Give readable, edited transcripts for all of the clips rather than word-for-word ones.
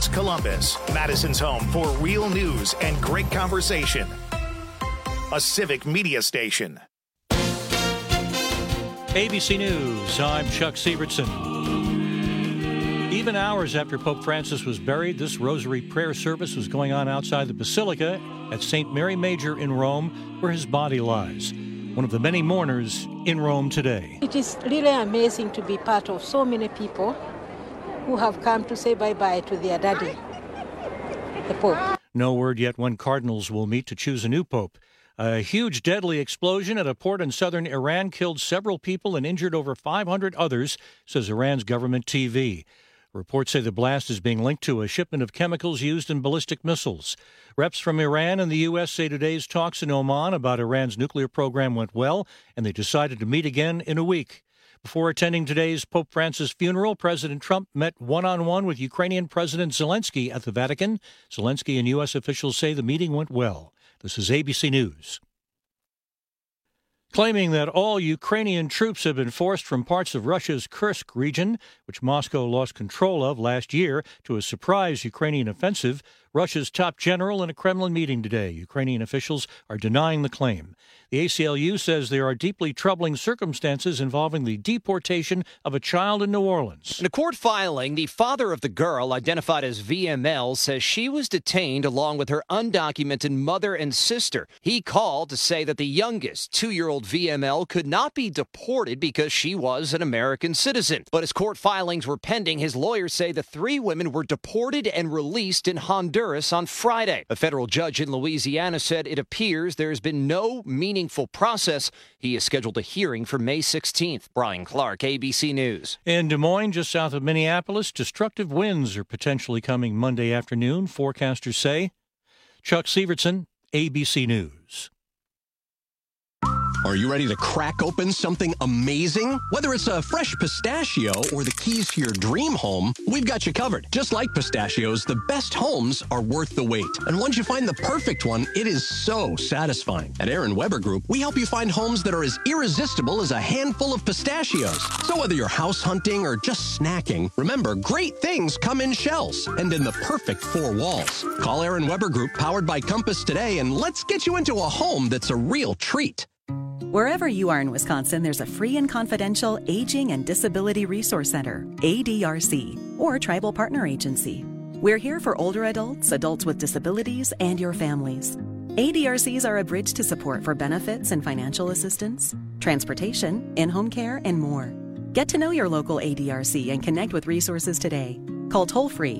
News Columbus, Madison's home for real news and great conversation. A civic media station. ABC News, I'm Chuck Sievertson. Even hours after Pope Francis was buried, this rosary prayer service was going on outside the Basilica at St. Mary Major in Rome, where his body lies. One of the many mourners in Rome today. It is really amazing to be part of so many people who have come to say bye-bye to their daddy, the Pope. No word yet when cardinals will meet to choose a new pope. A huge deadly explosion at a port in southern Iran killed several people and injured over 500 others, says Iran's government TV. Reports say the blast is being linked to a shipment of chemicals used in ballistic missiles. Reps from Iran and the U.S. say today's talks in Oman about Iran's nuclear program went well, and they decided to meet again in a week. Before attending today's Pope Francis funeral, President Trump met one-on-one with Ukrainian President Zelensky at the Vatican. Zelensky and U.S. officials say the meeting went well. This is ABC News. Claiming that all Ukrainian troops have been forced from parts of Russia's Kursk region, which Moscow lost control of last year to a surprise Ukrainian offensive, Russia's top general in a Kremlin meeting today. Ukrainian officials are denying the claim. The ACLU says there are deeply troubling circumstances involving the deportation of a child in New Orleans. In a court filing, the father of the girl, identified as VML, says she was detained along with her undocumented mother and sister. He called to say that the youngest, 2-year-old VML, could not be deported because she was an American citizen. But as court filings were pending, his lawyers say the 3 women were deported and released in Honduras on Friday. A federal judge in Louisiana said it appears there has been no meaningful process. He has scheduled a hearing for May 16th. Brian Clark, ABC News. In Des Moines, just south of Minneapolis, destructive winds are potentially coming Monday afternoon, forecasters say. Chuck Sievertson, ABC News. Are you ready to crack open something amazing? Whether it's a fresh pistachio or the keys to your dream home, we've got you covered. Just like pistachios, the best homes are worth the wait. And once you find the perfect one, it is so satisfying. At Aaron Weber Group, we help you find homes that are as irresistible as a handful of pistachios. So whether you're house hunting or just snacking, remember, great things come in shells and in the perfect 4 walls. Call Aaron Weber Group, powered by Compass, today, and let's get you into a home that's a real treat. Wherever you are in Wisconsin, there's a free and confidential Aging and Disability Resource Center, ADRC, or Tribal Partner Agency. We're here for older adults, adults with disabilities, and your families. ADRCs are a bridge to support for benefits and financial assistance, transportation, in-home care, and more. Get to know your local ADRC and connect with resources today. Call toll-free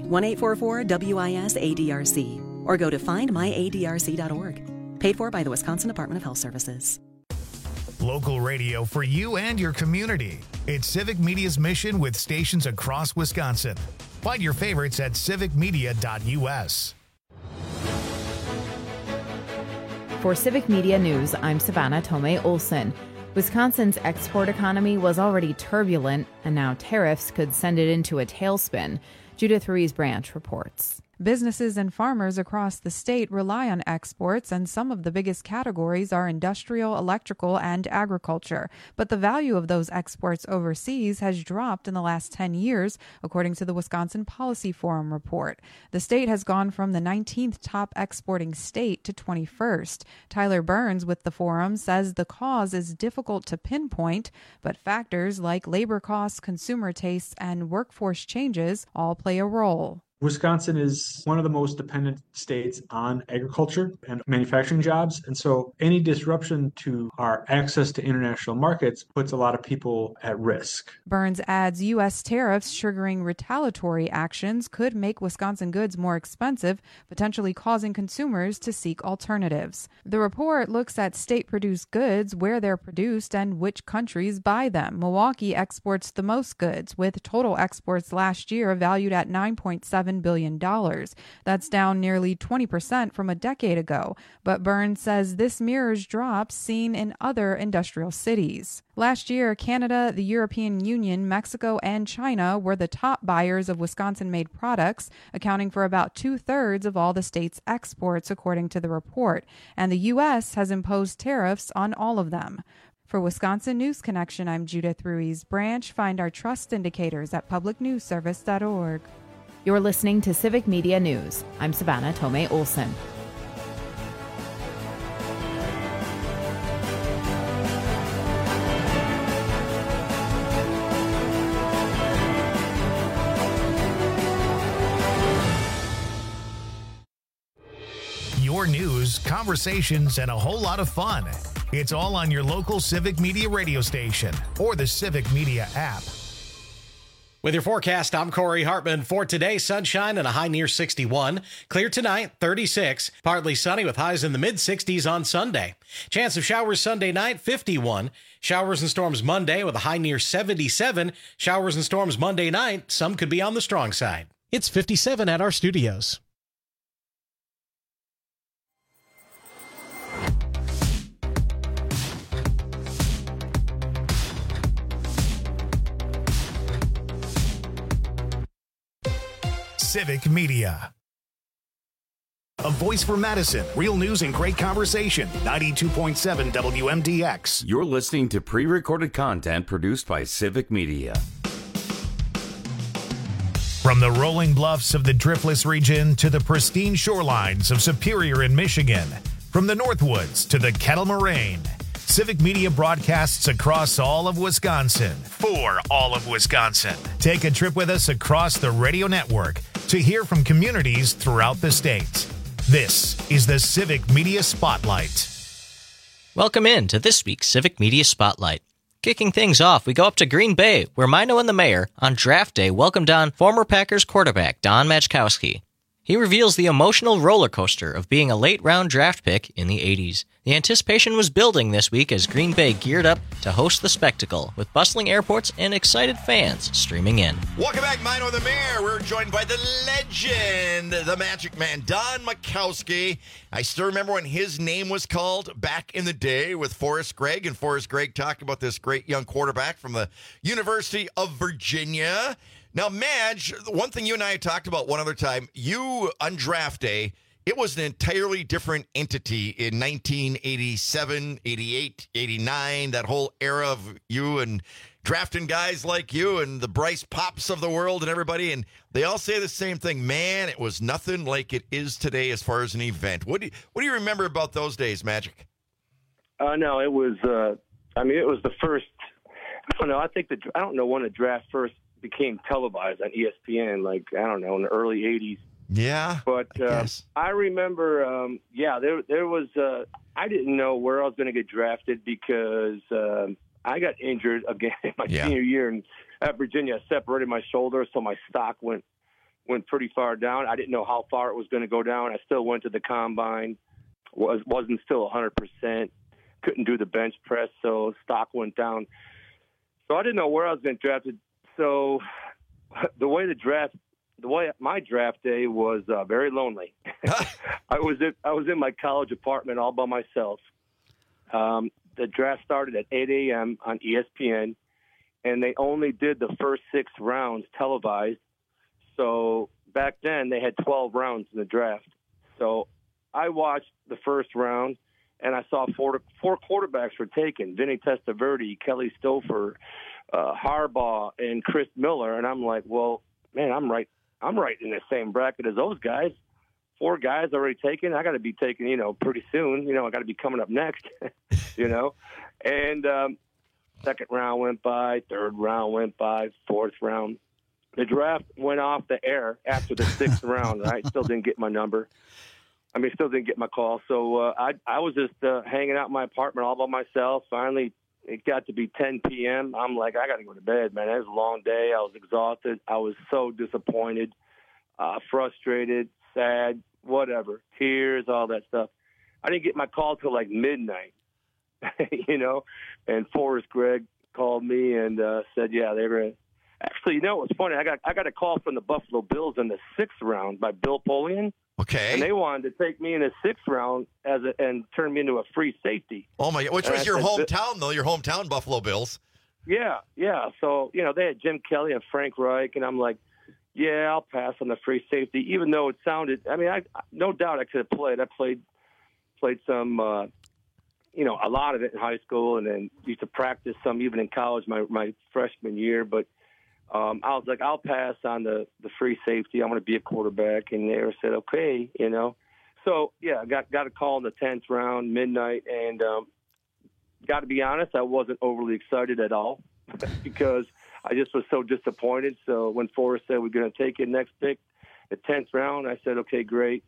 1-844-WIS-ADRC or go to findmyadrc.org. Paid for by the Wisconsin Department of Health Services. Local radio for you and your community. It's Civic Media's mission with stations across Wisconsin. Find your favorites at civicmedia.us. For Civic Media News, I'm Savannah Tomei Olson. Wisconsin's export economy was already turbulent, and now tariffs could send it into a tailspin. Judith Ruiz-Branch reports. Businesses and farmers across the state rely on exports, and some of the biggest categories are industrial, electrical, and agriculture. But the value of those exports overseas has dropped in the last 10 years, according to the Wisconsin Policy Forum report. The state has gone from the 19th top exporting state to 21st. Tyler Burns with the forum says the cause is difficult to pinpoint, but factors like labor costs, consumer tastes, and workforce changes all play a role. Wisconsin is one of the most dependent states on agriculture and manufacturing jobs. And so any disruption to our access to international markets puts a lot of people at risk. Burns adds U.S. tariffs triggering retaliatory actions could make Wisconsin goods more expensive, potentially causing consumers to seek alternatives. The report looks at state-produced goods, where they're produced, and which countries buy them. Milwaukee exports the most goods, with total exports last year valued at $9.7 billion. That's down nearly 20% from a decade ago, but Burns says this mirrors drops seen in other industrial cities. Last year, Canada, the European Union, Mexico, and China were the top buyers of Wisconsin-made products, accounting for about 2/3 of all the state's exports, according to the report, and the U.S. has imposed tariffs on all of them. For Wisconsin News Connection, I'm Judith Ruiz-Branch. Find our trust indicators at publicnewsservice.org. You're listening to Civic Media News. I'm Savannah Tomei Olson. Your news, conversations, and a whole lot of fun. It's all on your local Civic Media radio station or the Civic Media app. With your forecast, I'm Corey Hartman. For today, sunshine and a high near 61. Clear tonight, 36. Partly sunny with highs in the mid-60s on Sunday. Chance of showers Sunday night, 51. Showers and storms Monday with a high near 77. Showers and storms Monday night. Some could be on the strong side. It's 57 at our studios. Civic Media. A voice for Madison. Real news and great conversation. 92.7 WMDX. You're listening to pre-recorded content produced by Civic Media. From the rolling bluffs of the Driftless region to the pristine shorelines of Superior in Michigan. From the Northwoods to the Kettle Moraine. Civic Media broadcasts across all of Wisconsin. For all of Wisconsin. Take a trip with us across the radio network to hear from communities throughout the state. This is the Civic Media Spotlight. Welcome in to this week's Civic Media Spotlight. Kicking things off, we go up to Green Bay, where Mino and the mayor, on draft day, welcomed on former Packers quarterback Don Majkowski. He reveals the emotional roller coaster of being a late-round draft pick in the 80s. The anticipation was building this week as Green Bay geared up to host the spectacle, with bustling airports and excited fans streaming in. Welcome back, Mino the Mayor. We're joined by the legend, the Magic Man, Don Majkowski. I still remember when his name was called back in the day with Forrest Gregg, and Forrest Gregg talked about this great young quarterback from the University of Virginia. Now, Madge, one thing you and I had talked about one other time, you on draft day, it was an entirely different entity in 1987, 88, 89, that whole era of you and drafting guys like you and the Bryce Pops of the world and everybody, and they all say the same thing. Man, it was nothing like it is today as far as an event. What do you remember about those days, Magic? No, it was, it was the first, I don't know when the draft first became televised on ESPN, in the early 80s. Yeah. But I remember, there was, I didn't know where I was going to get drafted because I got injured again my senior year at Virginia. I separated my shoulder, so my stock went pretty far down. I didn't know how far it was going to go down. I still went to the combine, wasn't still 100%, couldn't do the bench press, so stock went down. So I didn't know where I was going to get drafted. So the way my draft day was very lonely. I was in my college apartment all by myself. The draft started at 8 a.m. on ESPN, and they only did the first 6 rounds televised. So back then they had 12 rounds in the draft. So I watched the first round, and I saw four quarterbacks were taken: Vinny Testaverde, Kelly Stouffer, Harbaugh, and Chris Miller. And I'm like, well, man, I'm right in the same bracket as those guys. 4 guys already taken. I got to be taken, pretty soon. I got to be coming up next, And second round went by, third round went by, fourth round. The draft went off the air after the 6th round, right? Still didn't get my number. Still didn't get my call. So I was just hanging out in my apartment all by myself. Finally, it got to be 10 p.m. I'm like, I got to go to bed, man. It was a long day. I was exhausted. I was so disappointed, frustrated, sad, whatever, tears, all that stuff. I didn't get my call till like midnight, and Forrest Gregg called me and said, yeah, they were actually, it was funny. I got a call from the Buffalo Bills in the 6th round by Bill Polian. Okay. And they wanted to take me in the 6th round and turn me into a free safety. Oh my God. Which was your hometown though, your hometown Buffalo Bills. Yeah. So, they had Jim Kelly and Frank Reich, and I'm like, yeah, I'll pass on the free safety, even though it sounded, I no doubt I could have played. I played some, a lot of it in high school, and then used to practice some even in college my freshman year. But I was like, I'll pass on the free safety. I'm going to be a quarterback. And they said, okay, you know. So, yeah, I got a call in the 10th round, midnight, and got to be honest, I wasn't overly excited at all because I just was so disappointed. So when Forrest said we're going to take it next pick, the 10th round, I said, okay, great.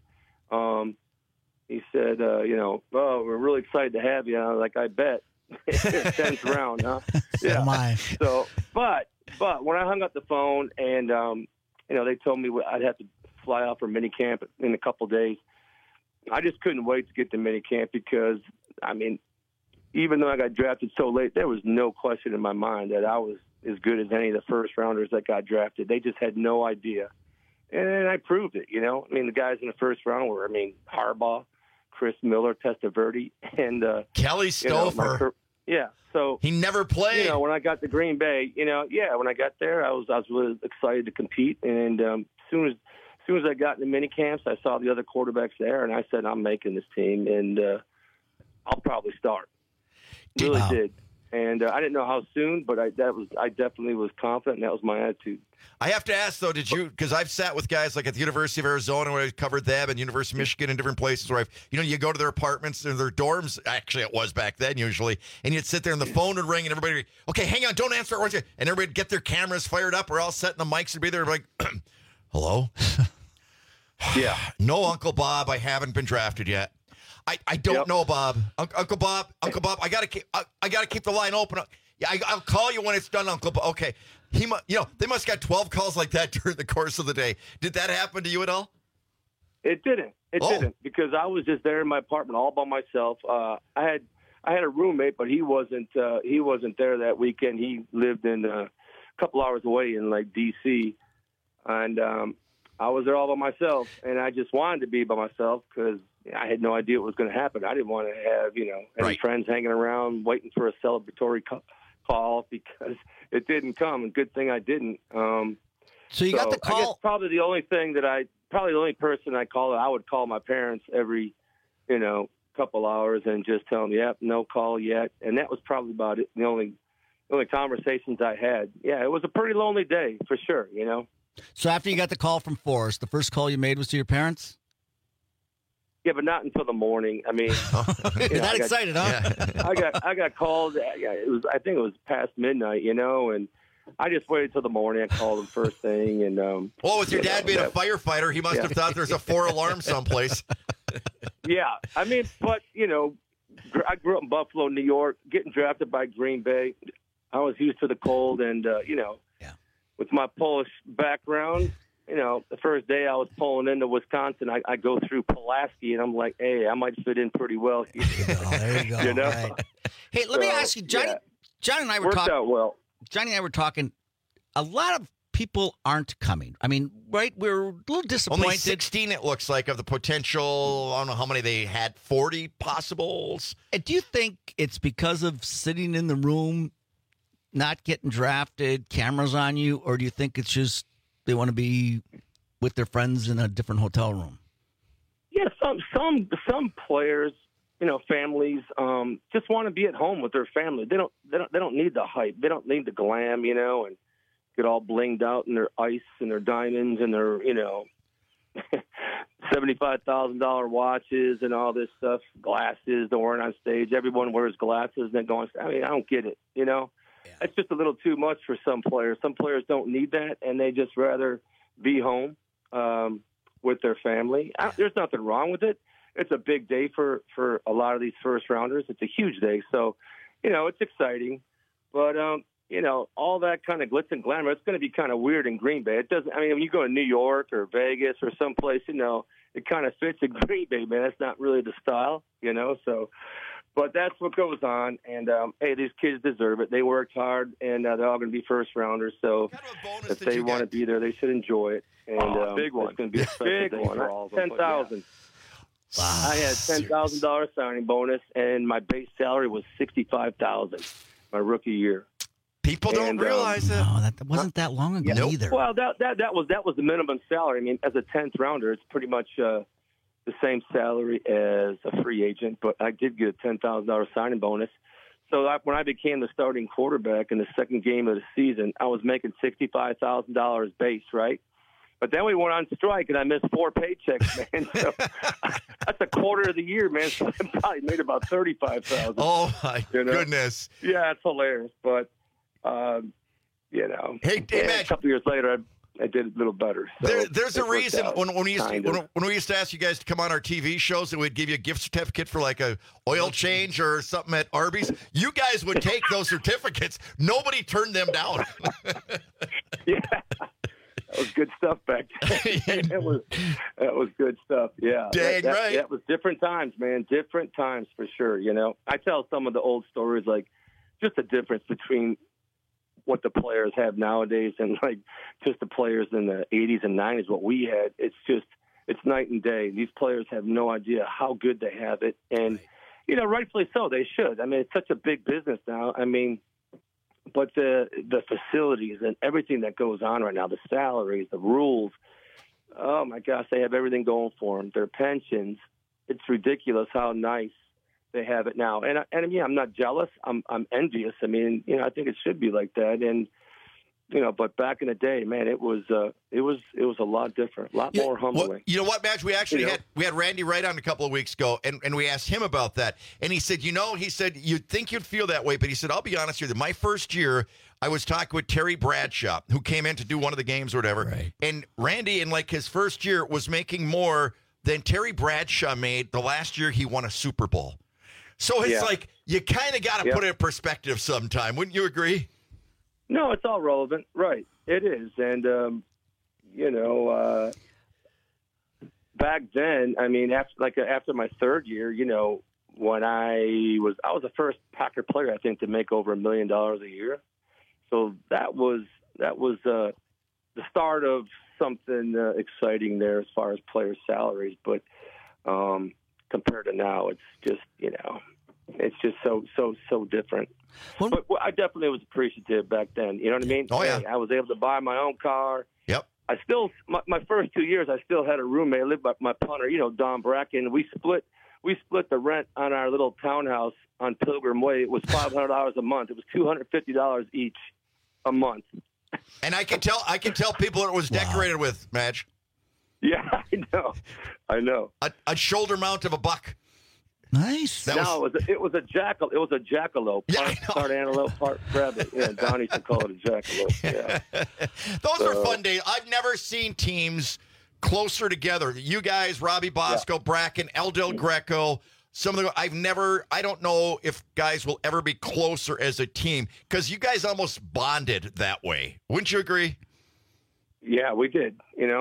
He said, you know, oh, we're really excited to have you. I was like, I bet. 10th round, huh? Yeah. My. So, but when I hung up the phone and, you know, they told me I'd have to fly out for minicamp in a couple days, I just couldn't wait to get to minicamp because, I mean, even though I got drafted so late, there was no question in my mind that I was as good as any of the first rounders that got drafted. They just had no idea. And I proved it, you know. I mean, the guys in the first round were, Harbaugh, Chris Miller, Testaverde, and Kelly Stouffer. Yeah, so he never played. You know, when I got to Green Bay, when I got there, I was really excited to compete. And as soon as I got in the mini camps, I saw the other quarterbacks there, and I said, I'm making this team, and I'll probably start. Really did. And I didn't know how soon, but I definitely was confident, and that was my attitude. I have to ask, though, because I've sat with guys like at the University of Arizona where I covered them and University of Michigan and different places where you go to their apartments and their dorms, actually it was back then usually, and you'd sit there and the phone would ring and everybody would, okay, hang on, don't answer it. And everybody would get their cameras fired up. We're all setting the mics and be there like, hello? Yeah. No, Uncle Bob, I haven't been drafted yet. I don't know, Bob. Uncle Bob, I gotta keep the line open. Yeah, I'll call you when it's done, Uncle Bob. Okay, they must have got 12 calls like that during the course of the day. Did that happen to you at all? It didn't. It didn't because I was just there in my apartment all by myself. I had a roommate, but he wasn't there that weekend. He lived in a couple hours away in like D.C. and I was there all by myself, and I just wanted to be by myself because I had no idea what was going to happen. I didn't want to have, any friends hanging around waiting for a celebratory call because it didn't come. And good thing I didn't. So you got the call. I guess probably the only person I would call my parents every, couple hours and just tell them, yep, no call yet. And that was probably about it. The only conversations I had. Yeah, it was a pretty lonely day for sure, So after you got the call from Forrest, the first call you made was to your parents? Yeah, but not until the morning. I mean, you're that excited, huh? Yeah. I got called. Yeah, I think it was past midnight, and I just waited till the morning. I called him first thing, and well, with your dad being a firefighter, he must have thought there's a 4 alarm someplace. Yeah, I mean, but I grew up in Buffalo, New York. Getting drafted by Green Bay, I was used to the cold, and with my Polish background. The first day I was pulling into Wisconsin, I go through Pulaski, and I'm like, hey, I might fit in pretty well here. There you go. Right. Hey, let me ask you, Johnny. Yeah. Johnny and I were talking. Out well. Johnny and I were talking. A lot of people aren't coming. I mean, right? We're a little disappointed. Only 16, it looks like, of the potential. I don't know how many they had. 40 possibles. And do you think it's because of sitting in the room, not getting drafted, cameras on you, or do you think it's just they want to be with their friends in a different hotel room? Yeah, some players, families, just want to be at home with their family. They don't need the hype. They don't need the glam, and get all blinged out in their ice and their diamonds and their, $75,000 watches and all this stuff, glasses they're wearing on stage. Everyone wears glasses and then going. I mean, I don't get it, Yeah. It's just a little too much for some players. Some players don't need that, and they just rather be home with their family. There's nothing wrong with it. It's a big day for a lot of these first-rounders. It's a huge day. So, it's exciting. But, all that kind of glitz and glamour, it's going to be kind of weird in Green Bay. It doesn't. I mean, when you go to New York or Vegas or someplace, it kind of fits in Green Bay, man. That's not really the style, so – but that's what goes on, and hey, these kids deserve it. They worked hard, and they're all going to be first rounders. So if they want to be there, they should enjoy it. And big one. It's going to be a big one. 10,000. Wow. I had $10,000 signing bonus, and my base salary was $65,000 my rookie year. People don't realize it. No, that wasn't that long ago either. Well, that was the minimum salary. I mean, as a 10th rounder, it's pretty much the same salary as a free agent, but I did get a $10,000 signing bonus. So when I became the starting quarterback in the second game of the season, I was making $65,000 base, right? But then we went on strike, and I missed 4 paychecks, man. So that's a quarter of the year, man. So I probably made about $35,000. Oh, my goodness. Yeah, it's hilarious. But, Hey, a couple years later, I did a little better. So there's a reason when we used to ask you guys to come on our TV shows and we'd give you a gift certificate for like a oil change or something at Arby's. You guys would take those certificates. Nobody turned them down. Yeah. That was good stuff back then. That was good stuff. Yeah. Dang right. That was different times, man. Different times for sure. I tell some of the old stories, like just the difference between what the players have nowadays and like just the players in the 80s and 90s, what we had. It's night and day. These players have no idea how good they have it. And, rightfully so. They should. I mean, it's such a big business now. I mean, but the facilities and everything that goes on right now, the salaries, the rules, oh my gosh, they have everything going for them. Their pensions, it's ridiculous how nice they have it now. And I'm not jealous. I'm envious. I mean, I think it should be like that. And but back in the day, man, it was a lot different, a lot more humbling. Well, you know what, Madge? We actually had Randy Wright on a couple of weeks ago, and we asked him about that. And he said, you'd think you'd feel that way, but he said, I'll be honest with you, my first year, I was talking with Terry Bradshaw, who came in to do one of the games or whatever. Right. And Randy, in like his first year, was making more than Terry Bradshaw made the last year he won a Super Bowl. So it's like you kind of got to put it in perspective sometime. Wouldn't you agree? No, it's all relevant. Right. It is. And, back then, I mean, after my third year, when I was the first Packer player, I think, to make over $1 million a year. So that was the start of something exciting there as far as players' salaries. But compared to now, it's just, it's just so different. But I definitely was appreciative back then. You know what I mean? Oh, yeah. I was able to buy my own car. Yep. I still, my first 2 years, I still had a roommate. I lived by my punter, Don Bracken. We split the rent on our little townhouse on Pilgrim Way. It was $500 a month. It was $250 each a month. And I can tell people what it was decorated with, Madge. Yeah, I know. A shoulder mount of a buck. Nice. It was a jackal. It was a jackalope. Part antelope, part rabbit. Yeah, Don used to call it a jackalope. Yeah. Those were fun days. I've never seen teams closer together. You guys, Robbie Bosco, Bracken, El Del Greco. I don't know if guys will ever be closer as a team because you guys almost bonded that way. Wouldn't you agree? Yeah, we did.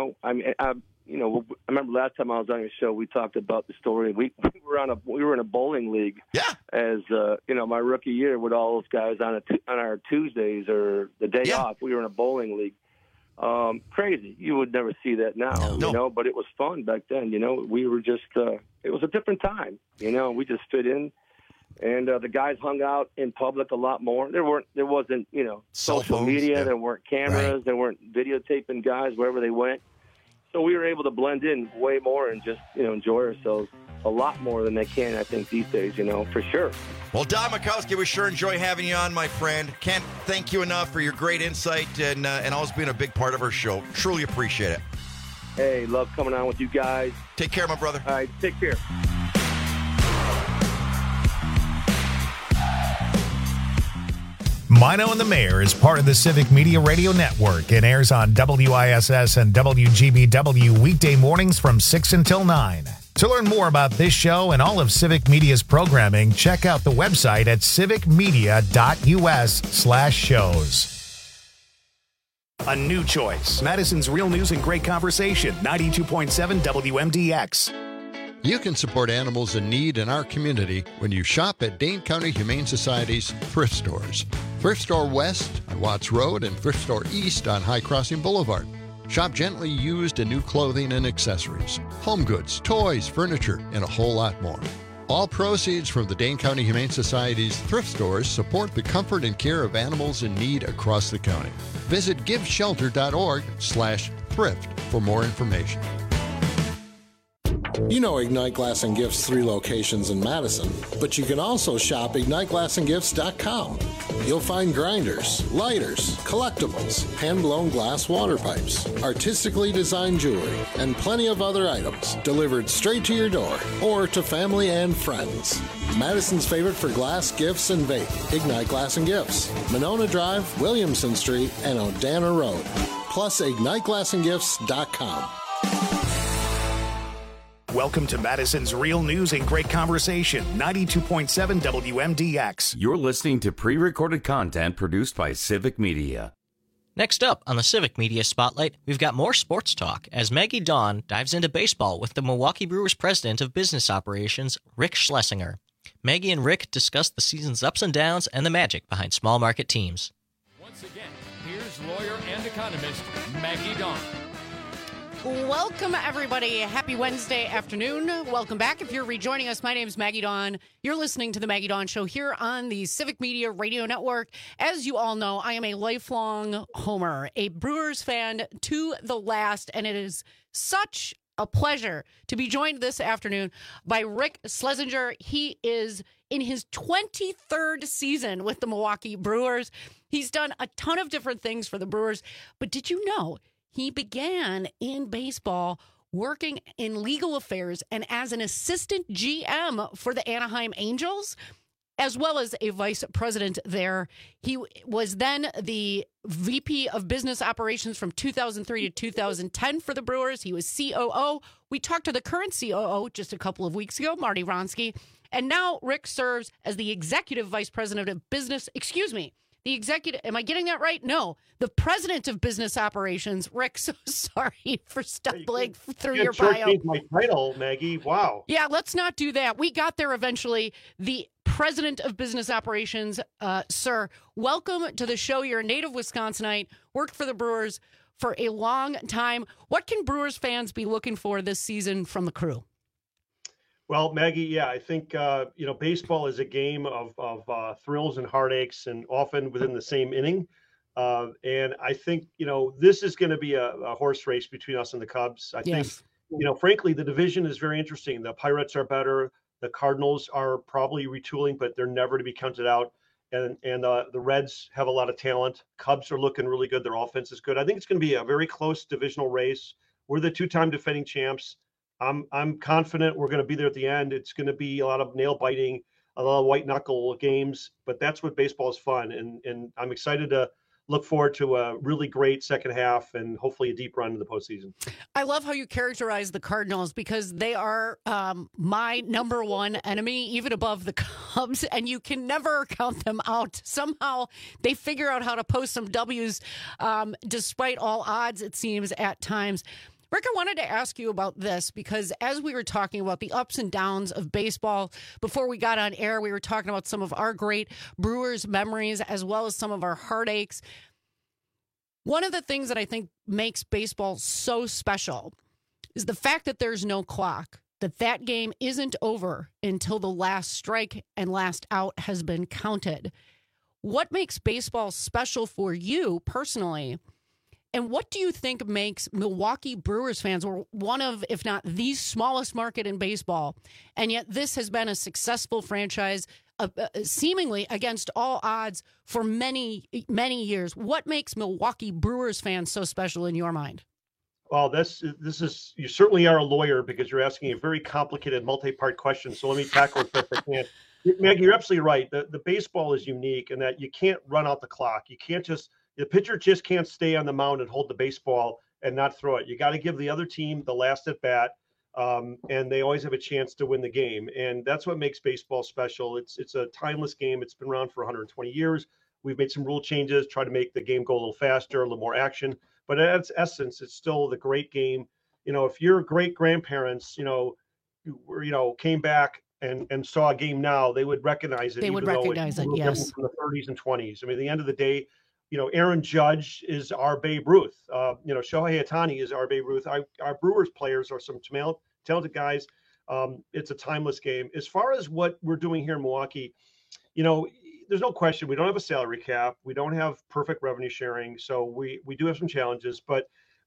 I remember last time I was on your show, we talked about the story. We were in a bowling league. Yeah. As my rookie year with all those guys on our Tuesdays or the day off, we were in a bowling league. Crazy. You would never see that now, but it was fun back then. We were just, it was a different time, we just fit in and, the guys hung out in public a lot more. There wasn't, social media. There weren't cameras. Right. There weren't videotaping guys wherever they went. So we were able to blend in way more and just, enjoy ourselves a lot more than they can, I think, these days, for sure. Well, Don Majkowski, we sure enjoy having you on, my friend. Can't thank you enough for your great insight and always being a big part of our show. Truly appreciate it. Hey, love coming on with you guys. Take care, my brother. All right, take care. Mino and the Mayor is part of the Civic Media Radio Network and airs on WISS and WGBW weekday mornings from 6 until 9. To learn more about this show and all of Civic Media's programming, check out the website at civicmedia.us/shows. A new choice. Madison's Real News and Great Conversation, 92.7 WMDX. You can support animals in need in our community when you shop at Dane County Humane Society's thrift stores. Thrift Store West on Watts Road and Thrift Store East on High Crossing Boulevard. Shop gently used and new clothing and accessories, home goods, toys, furniture, and a whole lot more. All proceeds from the Dane County Humane Society's thrift stores support the comfort and care of animals in need across the county. Visit giveshelter.org/thrift for more information. You know Ignite Glass and Gifts' 3 locations in Madison, but you can also shop IgniteGlassandGifts.com. You'll find grinders, lighters, collectibles, hand-blown glass water pipes, artistically designed jewelry, and plenty of other items delivered straight to your door or to family and friends. Madison's favorite for glass, gifts, and vape, Ignite Glass and Gifts, Monona Drive, Williamson Street, and Odana Road. Plus, IgniteGlassandGifts.com. Welcome to Madison's Real News and Great Conversation, 92.7 WMDX. You're listening to pre-recorded content produced by Civic Media. Next up on the Civic Media Spotlight, we've got more sports talk as Maggie Dawn dives into baseball with the Milwaukee Brewers President of Business Operations, Rick Schlesinger. Maggie and Rick discuss the season's ups and downs and the magic behind small market teams. Once again, here's lawyer and economist Maggie Dawn. Welcome, everybody. Happy Wednesday afternoon. Welcome back. If you're rejoining us, my name is Maggie Dawn. You're listening to The Maggie Dawn Show here on the Civic Media Radio Network. As you all know, I am a lifelong homer, a Brewers fan to the last, and it is such a pleasure to be joined this afternoon by Rick Schlesinger. He is in his 23rd season with the Milwaukee Brewers. He's done a ton of different things for the Brewers, but did you know he began in baseball working in legal affairs and as an assistant GM for the Anaheim Angels, as well as a vice president there. He was then the VP of Business Operations from 2003 to 2010 for the Brewers. He was COO. We talked to the current COO just a couple of weeks ago, Marty Wronski. And now Rick serves as the executive vice president of business, the executive, am I getting that right? No, the president of business operations. Rick, so sorry for stumbling through your bio. My title, Maggie. Wow. Yeah, let's not do that. We got there eventually. The president of business operations, sir, welcome to the show. You're a native Wisconsinite, worked for the Brewers for a long time. What can Brewers fans be looking for this season from the crew? Well, Maggie, yeah, I think, baseball is a game of thrills and heartaches and often within the same inning. And I think, this is going to be a horse race between us and the Cubs. I think, frankly, the division is very interesting. The Pirates are better. The Cardinals are probably retooling, but they're never to be counted out. And the Reds have a lot of talent. Cubs are looking really good. Their offense is good. I think it's going to be a very close divisional race. We're the 2-time defending champs. I'm confident we're going to be there at the end. It's going to be a lot of nail biting, a lot of white knuckle games, but that's what baseball is fun. And I'm excited to look forward to a really great second half and hopefully a deep run in the postseason. I love how you characterize the Cardinals because they are my number one enemy, even above the Cubs, and you can never count them out. Somehow they figure out how to post some W's despite all odds, it seems, at times. Rick, I wanted to ask you about this because as we were talking about the ups and downs of baseball, before we got on air, we were talking about some of our great Brewers memories as well as some of our heartaches. One of the things that I think makes baseball so special is the fact that there's no clock, that game isn't over until the last strike and last out has been counted. What makes baseball special for you personally? And what do you think makes Milwaukee Brewers fans one of, if not the smallest market in baseball, and yet this has been a successful franchise seemingly against all odds for many, many years? What makes Milwaukee Brewers fans so special in your mind? Well, this is, you certainly are a lawyer because you're asking a very complicated multi-part question. So let me tackle it best I can. Maggie, you're absolutely right. The baseball is unique in that you can't run out the clock. The pitcher just can't stay on the mound and hold the baseball and not throw it. You got to give the other team the last at bat, and they always have a chance to win the game. And that's what makes baseball special. It's a timeless game. It's been around for 120 years. We've made some rule changes, try to make the game go a little faster, a little more action. But at its essence, it's still the great game. If your great grandparents, came back and saw a game now, they would recognize it. They would recognize it, yes. From the 30s and 20s. I mean, at the end of the day, Aaron Judge is our Babe Ruth. Shohei Ohtani is our Babe Ruth. Our Brewers players are some talented guys. It's a timeless game. As far as what we're doing here in Milwaukee, there's no question we don't have a salary cap. We don't have perfect revenue sharing. So we do have some challenges, but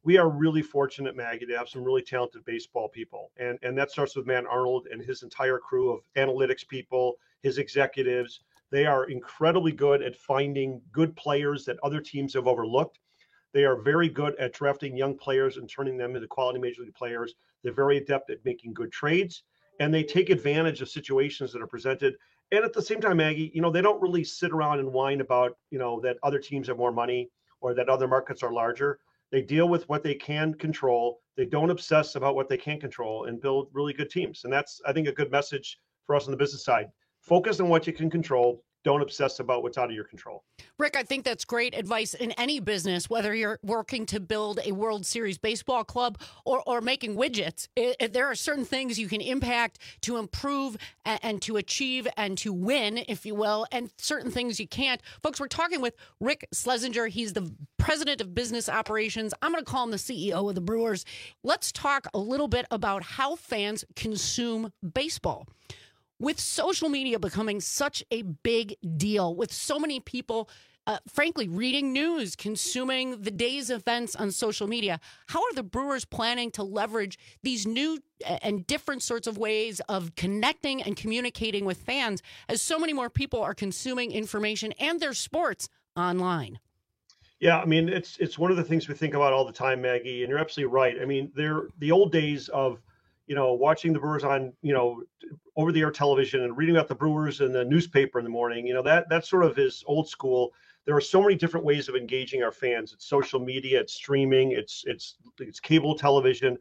we are really fortunate, Maggie, to have some really talented baseball people. And that starts with Matt Arnold and his entire crew of analytics people, his executives. They are incredibly good at finding good players that other teams have overlooked. They are very good at drafting young players and turning them into quality major league players. They're very adept at making good trades, and they take advantage of situations that are presented. And at the same time, Maggie, they don't really sit around and whine about, that other teams have more money or that other markets are larger. They deal with what they can control. They don't obsess about what they can't control and build really good teams. And that's, I think, a good message for us on the business side. Focus on what you can control. Don't obsess about what's out of your control. Rick, I think that's great advice in any business, whether you're working to build a World Series baseball club or making widgets. There are certain things you can impact to improve and to achieve and to win, if you will, and certain things you can't. Folks, we're talking with Rick Schlesinger. He's the president of business operations. I'm going to call him the CEO of the Brewers. Let's talk a little bit about how fans consume baseball. With social media becoming such a big deal, with so many people, frankly, reading news, consuming the day's events on social media, how are the Brewers planning to leverage these new and different sorts of ways of connecting and communicating with fans as so many more people are consuming information and their sports online? Yeah, I mean, it's one of the things we think about all the time, Maggie, and you're absolutely right. I mean, the old days of watching the Brewers on, over-the-air television and reading about the Brewers in the newspaper in the morning, that sort of is old school. There are so many different ways of engaging our fans. It's social media, it's streaming, it's cable television,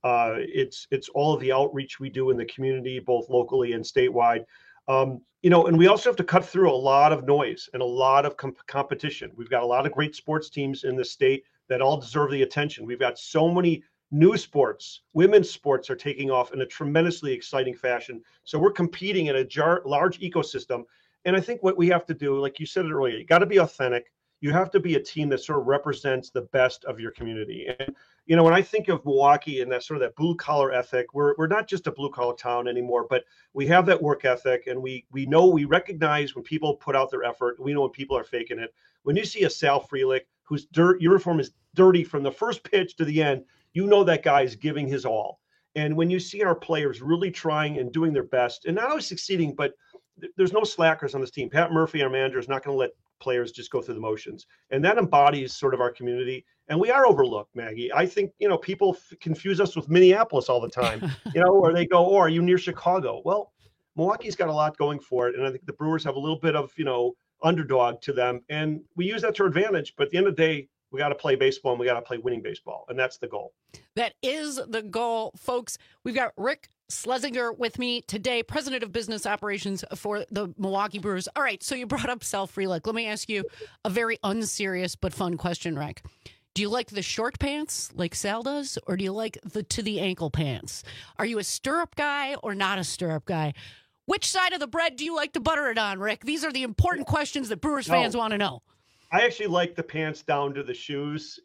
it's all of the outreach we do in the community, both locally and statewide. And we also have to cut through a lot of noise and a lot of competition. We've got a lot of great sports teams in the state that all deserve the attention. We've got so many new sports. Women's sports are taking off in a tremendously exciting fashion. So we're competing in a large ecosystem. And I think what we have to do, like you said it earlier, you got to be authentic. You have to be a team that sort of represents the best of your community. And, when I think of Milwaukee and that sort of that blue collar ethic, we're not just a blue collar town anymore, but we have that work ethic, and we recognize when people put out their effort. We know when people are faking it. When you see a Sal Frelick whose uniform is dirty from the first pitch to the end, that guy is giving his all. And when you see our players really trying and doing their best, and not always succeeding, but there's no slackers on this team. Pat Murphy, our manager, is not going to let players just go through the motions. And that embodies sort of our community. And we are overlooked, Maggie. I think, people confuse us with Minneapolis all the time, or they go, oh, are you near Chicago? Well, Milwaukee's got a lot going for it. And I think the Brewers have a little bit of, underdog to them. And we use that to our advantage. But at the end of the day, we got to play baseball, and we got to play winning baseball. And that's the goal. That is the goal, folks. We've got Rick Schlesinger with me today, president of business operations for the Milwaukee Brewers. All right, so you brought up Sal Frelick. Let me ask you a very unserious but fun question, Rick. Do you like the short pants like Sal does, or do you like the to the ankle pants? Are you a stirrup guy or not a stirrup guy? Which side of the bread do you like to butter it on, Rick? These are the important questions that Brewers fans want to know. I actually like the pants down to the shoes.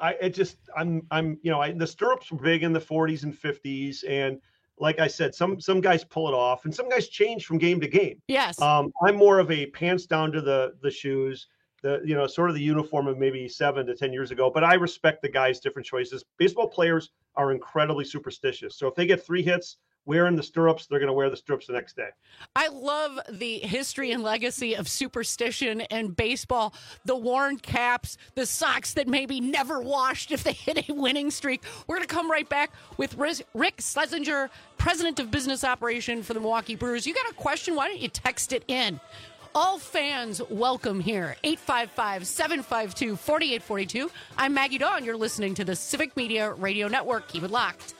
The stirrups were big in the 40s and 50s. And like I said, some guys pull it off and some guys change from game to game. Yes. I'm more of a pants down to the shoes, sort of the uniform of maybe 7 to 10 years ago. But I respect the guys' different choices. Baseball players are incredibly superstitious. So if they get 3 hits wearing the stirrups, they're going to wear the stirrups the next day. I love the history and legacy of superstition and baseball, the worn caps, the socks that maybe never washed if they hit a winning streak. We're going to come right back with Rick Schlesinger, president of business operation for the Milwaukee Brewers. You got a question? Why don't you text it in? All fans welcome here. 855-752-4842. I'm Maggie Dawn. You're listening to the Civic Media Radio Network. Keep it locked.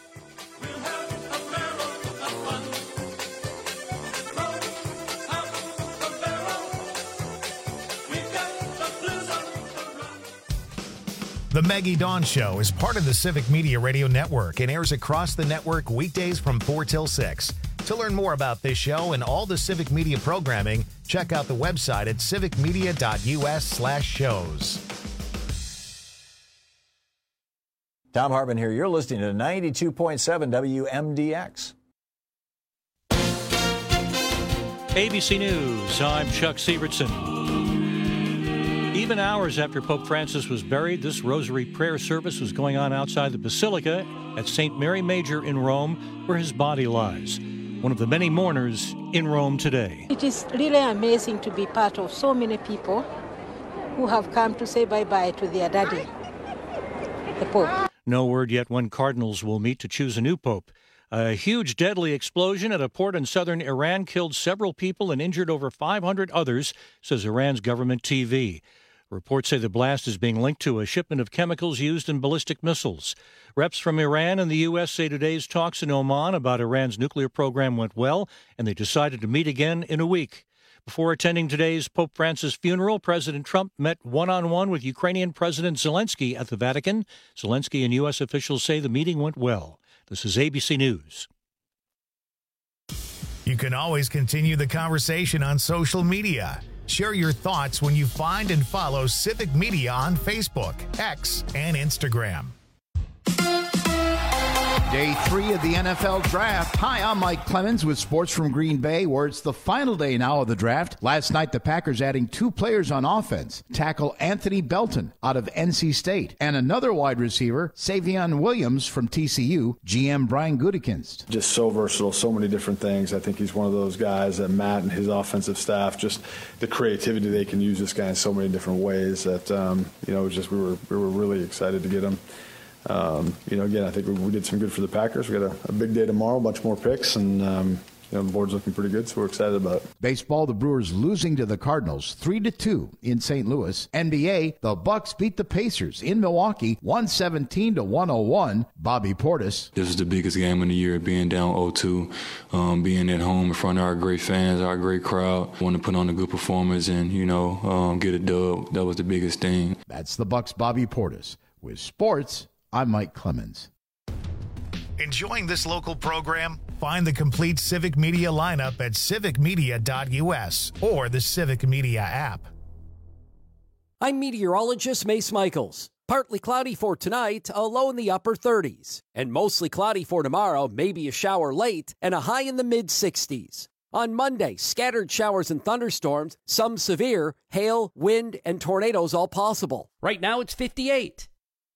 The Maggie Dawn Show is part of the Civic Media Radio Network and airs across the network weekdays from 4 till 6. To learn more about this show and all the Civic Media programming, check out the website at civicmedia.us/shows. Tom Hartman here. You're listening to 92.7 WMDX. ABC News, I'm Chuck Sievertson. Even hours after Pope Francis was buried, this rosary prayer service was going on outside the Basilica at St. Mary Major in Rome, where his body lies. One of the many mourners in Rome today. It is really amazing to be part of so many people who have come to say bye-bye to their daddy, the Pope. No word yet when cardinals will meet to choose a new pope. A huge deadly explosion at a port in southern Iran killed several people and injured over 500 others, says Iran's government TV. Reports say the blast is being linked to a shipment of chemicals used in ballistic missiles. Reps from Iran and the U.S. say today's talks in Oman about Iran's nuclear program went well, and they decided to meet again in a week. Before attending today's Pope Francis funeral, President Trump met one-on-one with Ukrainian President Zelensky at the Vatican. Zelensky and U.S. officials say the meeting went well. This is ABC News. You can always continue the conversation on social media. Share your thoughts when you find and follow Civic Media on Facebook, X, and Instagram. Day 3 of the NFL Draft. Hi, I'm Mike Clemens with sports from Green Bay, where it's the final day now of the draft. Last night, the Packers adding 2 players on offense. Tackle Anthony Belton out of NC State, and another wide receiver, Savion Williams from TCU, GM Brian Gutekunst. Just so versatile, so many different things. I think he's one of those guys that Matt and his offensive staff, just the creativity they can use this guy in so many different ways that, just we were really excited to get him. Again, I think we did some good for the Packers. We got a big day tomorrow, a bunch more picks, and the board's looking pretty good, so we're excited about it. Baseball, the Brewers losing to the Cardinals 3-2 in St. Louis. NBA, the Bucks beat the Pacers in Milwaukee 117-101. Bobby Portis. This is the biggest game of the year, being down 0-2, being at home in front of our great fans, our great crowd. Want to put on a good performance and, get a dub. That was the biggest thing. That's the Bucks' Bobby Portis. With sports, I'm Mike Clemens. Enjoying this local program? Find the complete Civic Media lineup at civicmedia.us or the Civic Media app. I'm meteorologist Mace Michaels. Partly cloudy for tonight, a low in the upper 30s. And mostly cloudy for tomorrow, maybe a shower late, and a high in the mid-60s. On Monday, scattered showers and thunderstorms, some severe, hail, wind, and tornadoes all possible. Right now it's 58.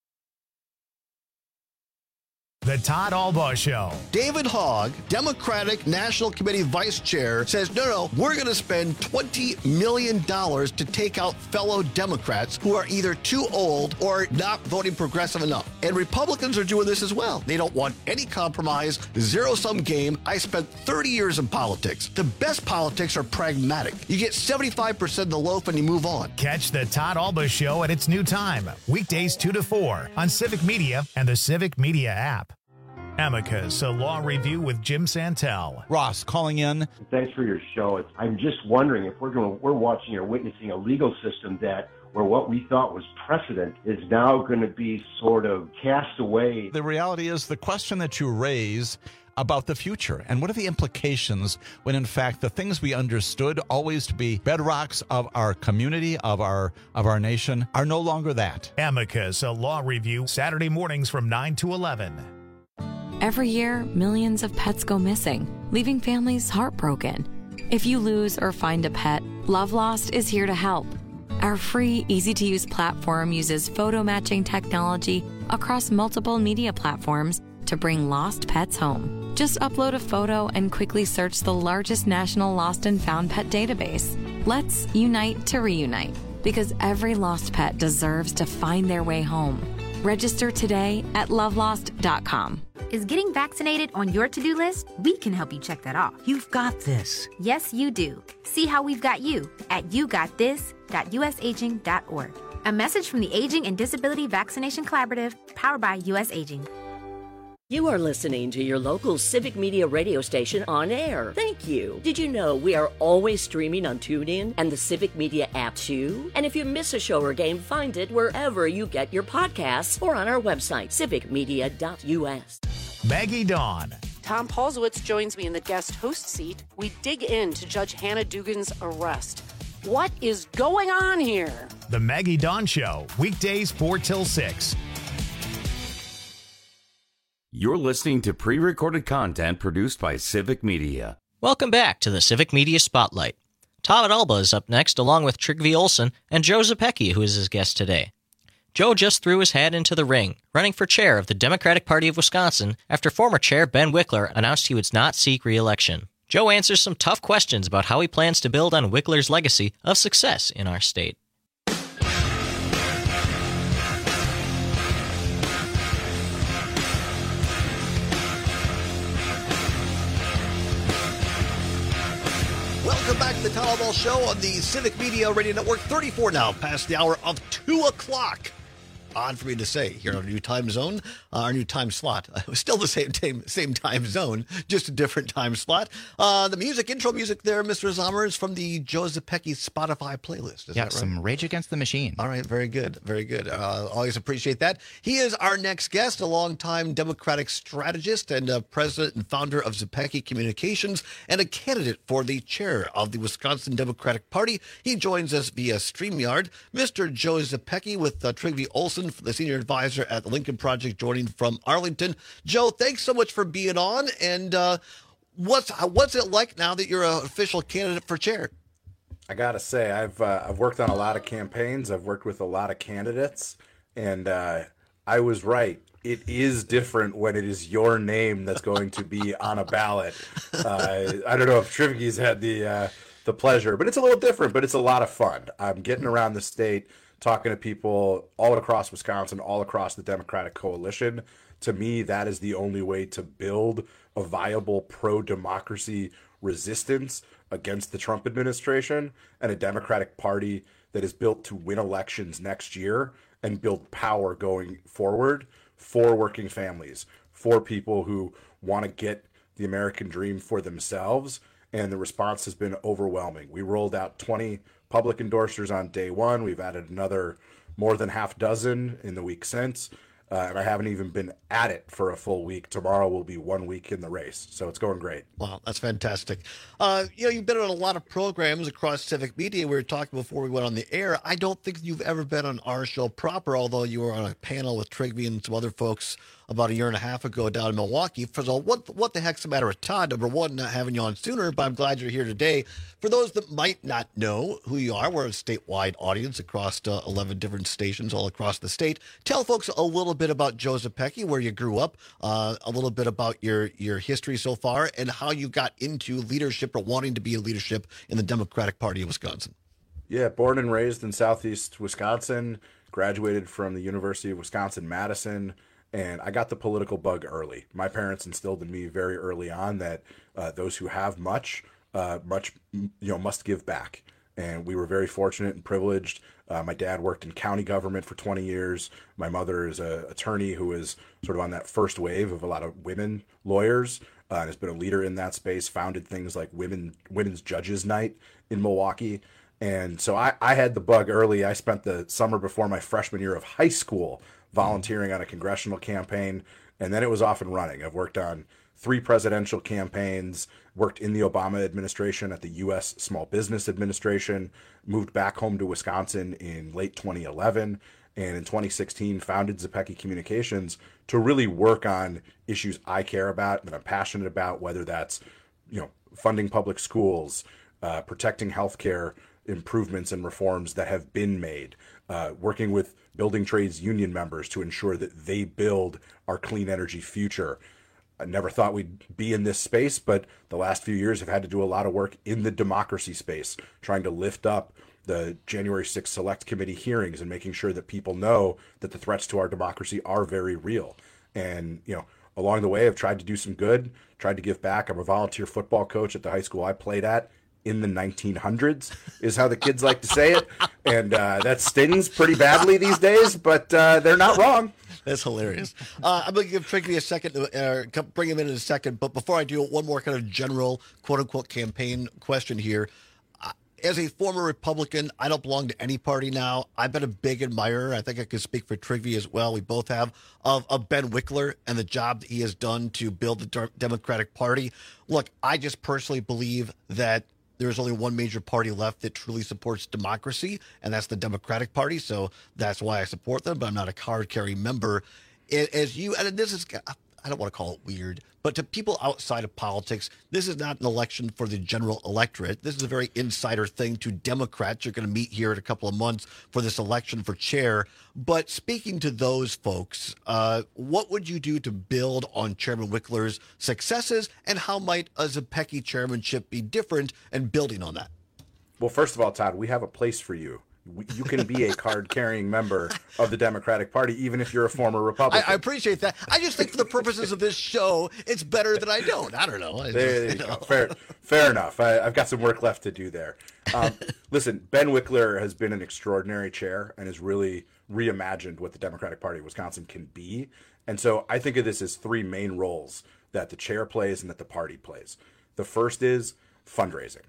The Todd Albaugh Show. David Hogg, Democratic National Committee Vice Chair, says, no, we're going to spend $20 million to take out fellow Democrats who are either too old or not voting progressive enough. And Republicans are doing this as well. They don't want any compromise, zero-sum game. I spent 30 years in politics. The best politics are pragmatic. You get 75% of the loaf and you move on. Catch the Todd Albaugh Show at its new time, weekdays 2 to 4 on Civic Media and the Civic Media app. Amicus, a law review with Jim Santel. Ross calling in. Thanks for your show. I'm just wondering if we're watching or witnessing a legal system where what we thought was precedent is now going to be sort of cast away. The reality is the question that you raise about the future and what are the implications when in fact the things we understood always to be bedrocks of our community, of our nation, are no longer that. Amicus, a law review, Saturday mornings from 9 to 11. Every year, millions of pets go missing, leaving families heartbroken. If you lose or find a pet, Love Lost is here to help. Our free, easy-to-use platform uses photo matching technology across multiple media platforms to bring lost pets home. Just upload a photo and quickly search the largest national lost and found pet database. Let's unite to reunite, because every lost pet deserves to find their way home. Register today at lovelost.com. Is getting vaccinated on your to-do list? We can help you check that off. You've got this. Yes, you do. See how we've got you at yougotthis.usaging.org. A message from the Aging and Disability Vaccination Collaborative, powered by U.S. Aging. You are listening to your local Civic Media radio station on air. Thank you. Did you know we are always streaming on TuneIn and the Civic Media app too? And if you miss a show or game, find it wherever you get your podcasts or on our website, civicmedia.us. Maggie Dawn. Tom Paulsowitz joins me in the guest host seat. We dig into Judge Hannah Dugan's arrest. What is going on here? The Maggie Dawn Show, weekdays 4 till 6. You're listening to pre-recorded content produced by Civic Media. Welcome back to the Civic Media Spotlight. Todd Alba is up next, along with Trygve Olsen and Joe Zepecki, who is his guest today. Joe just threw his hat into the ring, running for chair of the Democratic Party of Wisconsin after former chair Ben Wickler announced he would not seek re-election. Joe answers some tough questions about how he plans to build on Wickler's legacy of success in our state. Welcome back to the Todd Ball Show on the Civic Media Radio Network. 34 now, past the hour of 2 o'clock. Odd for me to say here on our new time zone, our new time slot. Still the same time zone, just a different time slot. The intro music there, Mr. Zomer, is from the Joe Zepecki Spotify playlist. Is that right? Some Rage Against the Machine. All right, very good, very good. Always appreciate that. He is our next guest, a longtime Democratic strategist and president and founder of Zepecki Communications and a candidate for the chair of the Wisconsin Democratic Party. He joins us via StreamYard. Mr. Joe Zepecki with Trygve Olsen, the senior advisor at the Lincoln Project, joining from Arlington. Joe, thanks so much for being on. And what's it like now that you're an official candidate for chair? I gotta say, I've worked on a lot of campaigns. I've worked with a lot of candidates, and I was right. It is different when it is your name that's going to be on a ballot. I don't know if Trygve's had the pleasure, but it's a little different. But it's a lot of fun. I'm getting around the state, talking to people all across Wisconsin, all across the Democratic coalition. To me, that is the only way to build a viable pro-democracy resistance against the Trump administration and a Democratic Party that is built to win elections next year and build power going forward for working families, for people who want to get the American dream for themselves. And the response has been overwhelming. We rolled out 20 public endorsers on day one. We've added another more than half dozen in the week since. And I haven't even been at it for a full week. Tomorrow will be 1 week in the race. So it's going great. Wow, that's fantastic. You've been on a lot of programs across Civic Media. We were talking before we went on the air. I don't think you've ever been on our show proper, although you were on a panel with Trygve and some other folks about a year and a half ago down in Milwaukee. First of all, what the heck's the matter with Todd? Number one, not having you on sooner, but I'm glad you're here today. For those that might not know who you are, we're a statewide audience across 11 different stations all across the state. Tell folks a little bit about Joe Zepecki, where you grew up, a little bit about your history so far, and how you got into leadership or wanting to be in leadership in the Democratic Party of Wisconsin. Yeah, born and raised in Southeast Wisconsin, graduated from the University of Wisconsin-Madison, and I got the political bug early. My parents instilled in me very early on that those who have much must give back. And we were very fortunate and privileged. My dad worked in county government for 20 years. My mother is an attorney who is sort of on that first wave of a lot of women lawyers and has been a leader in that space, founded things like Women's Judges Night in Milwaukee. And so I had the bug early. I spent the summer before my freshman year of high school volunteering on a congressional campaign, and then it was off and running. I've worked on 3 presidential campaigns, worked in the Obama administration at the U.S. Small Business Administration, moved back home to Wisconsin in late 2011, and in 2016 founded Zepecki Communications to really work on issues I care about and I'm passionate about, whether that's funding public schools, protecting healthcare improvements and reforms that have been made, working with building trades union members to ensure that they build our clean energy future. I never thought we'd be in this space, but the last few years have had to do a lot of work in the democracy space, trying to lift up the January 6th Select Committee hearings and making sure that people know that the threats to our democracy are very real. And, along the way, I've tried to do some good, tried to give back. I'm a volunteer football coach at the high school I played at in the 1900s, is how the kids like to say it. And that stings pretty badly these days, but they're not wrong. That's hilarious. I'm going to give Trygve a second, bring him in a second. But before I do, one more kind of general, quote-unquote, campaign question here. As a former Republican, I don't belong to any party now. I've been a big admirer. I think I could speak for Trygve as well. We both have of Ben Wickler and the job that he has done to build the Democratic Party. Look, I just personally believe that there's only one major party left that truly supports democracy, and that's the Democratic Party. So that's why I support them, but I'm not a card-carrying member. And this is I don't want to call it weird, but to people outside of politics, this is not an election for the general electorate. This is a very insider thing to Democrats. You're going to meet here in a couple of months for this election for chair. But speaking to those folks, what would you do to build on Chairman Wickler's successes, and how might a Zepecki chairmanship be different and building on that? Well, first of all, Todd, we have a place for you. You can be a card-carrying member of the Democratic Party, even if you're a former Republican. I appreciate that. I just think for the purposes of this show, it's better that I don't. I don't know. There you go. Fair enough. I've got some work left to do there. Listen, Ben Wickler has been an extraordinary chair and has really reimagined what the Democratic Party of Wisconsin can be. And so I think of this as three main roles that the chair plays and that the party plays. The first is fundraising.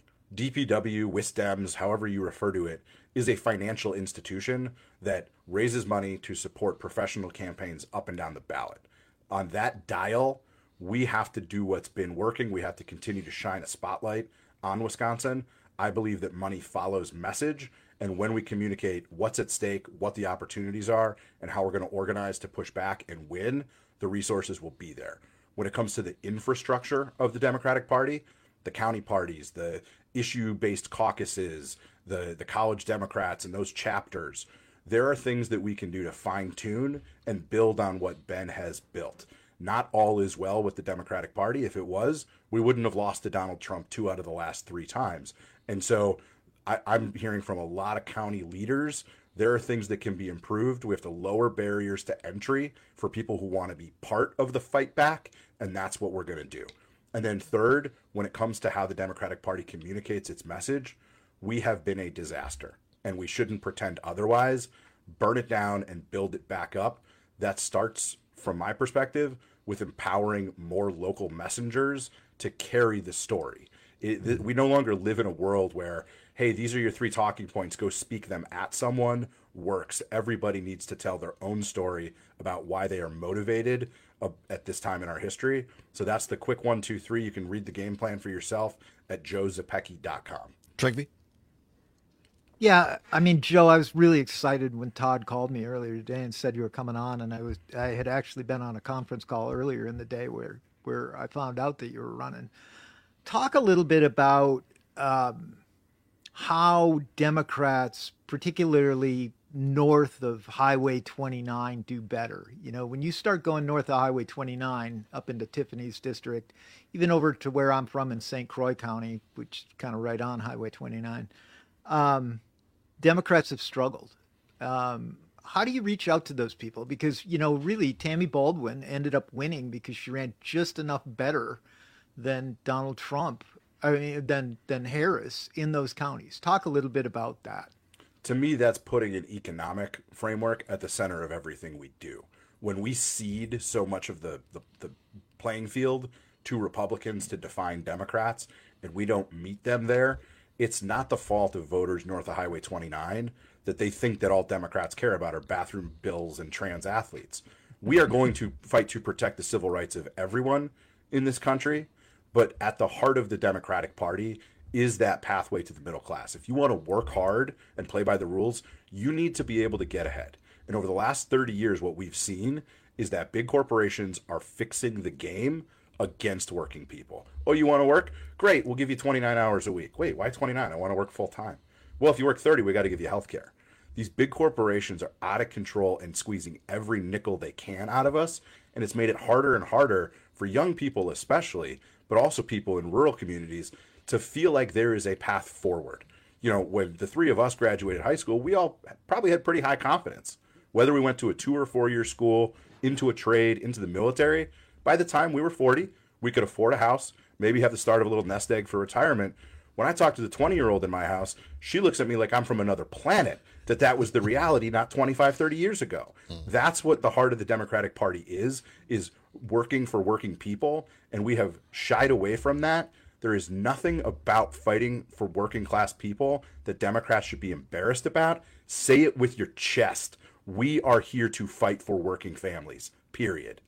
DPW, WisDems, however you refer to it, is a financial institution that raises money to support professional campaigns up and down the ballot. On that dial, we have to do what's been working. We have to continue to shine a spotlight on Wisconsin. I believe that money follows message, and when we communicate what's at stake, what the opportunities are, and how we're going to organize to push back and win, the resources will be there. When it comes to the infrastructure of the Democratic Party, the county parties, the issue-based caucuses, the college Democrats and those chapters, there are things that we can do to fine-tune and build on what Ben has built. Not all is well with the Democratic Party. If it was, we wouldn't have lost to Donald Trump 2 out of the last 3 times. And so I'm hearing from a lot of county leaders, there are things that can be improved. We have to lower barriers to entry for people who want to be part of the fight back, and that's what we're going to do. And then third, when it comes to how the Democratic Party communicates its message, we have been a disaster, and we shouldn't pretend otherwise. Burn it down and build it back up. That starts, from my perspective, with empowering more local messengers to carry the story. We no longer live in a world where, hey, these are your 3 talking points, go speak them at someone, works. Everybody needs to tell their own story about why they are motivated at this time in our history. So that's the quick 1, 2, 3. You can read the game plan for yourself at joezepecki.com. Trigby? Yeah, I mean, Joe, I was really excited when Todd called me earlier today and said you were coming on, and I had actually been on a conference call earlier in the day where I found out that you were running. Talk a little bit about how Democrats, particularly north of Highway 29, do better. You know, when you start going north of Highway 29 up into Tiffany's district, even over to where I'm from in St. Croix County, which is kind of right on Highway 29, Democrats have struggled. How do you reach out to those people? Because, you know, really, Tammy Baldwin ended up winning because she ran just enough better than Donald Trump, than Harris in those counties. Talk a little bit about that. To me, that's putting an economic framework at the center of everything we do. When we cede so much of the playing field to Republicans to define Democrats, and we don't meet them there, it's not the fault of voters north of Highway 29 that they think that all Democrats care about are bathroom bills and trans athletes. We are going to fight to protect the civil rights of everyone in this country, but at the heart of the Democratic Party is that pathway to the middle class. If you want to work hard and play by the rules, you need to be able to get ahead. And over the last 30 years, what we've seen is that big corporations are fixing the game against working people. Oh, you want to work? Great, we'll give you 29 hours a week. Wait, why 29? I want to work full time. Well, if you work 30, we got to give you health care. These big corporations are out of control and squeezing every nickel they can out of us, and it's made it harder and harder for young people especially, but also people in rural communities to feel like there is a path forward. You know, when the 3 of us graduated high school, we all probably had pretty high confidence. Whether we went to a 2 or 4 year school, into a trade, into the military, by the time we were 40, we could afford a house, maybe have the start of a little nest egg for retirement. When I talk to the 20-year-old in my house, she looks at me like I'm from another planet, that was the reality not 25, 30 years ago. That's what the heart of the Democratic Party is working for working people, and we have shied away from that. There is nothing about fighting for working class people that Democrats should be embarrassed about. Say it with your chest. We are here to fight for working families, period.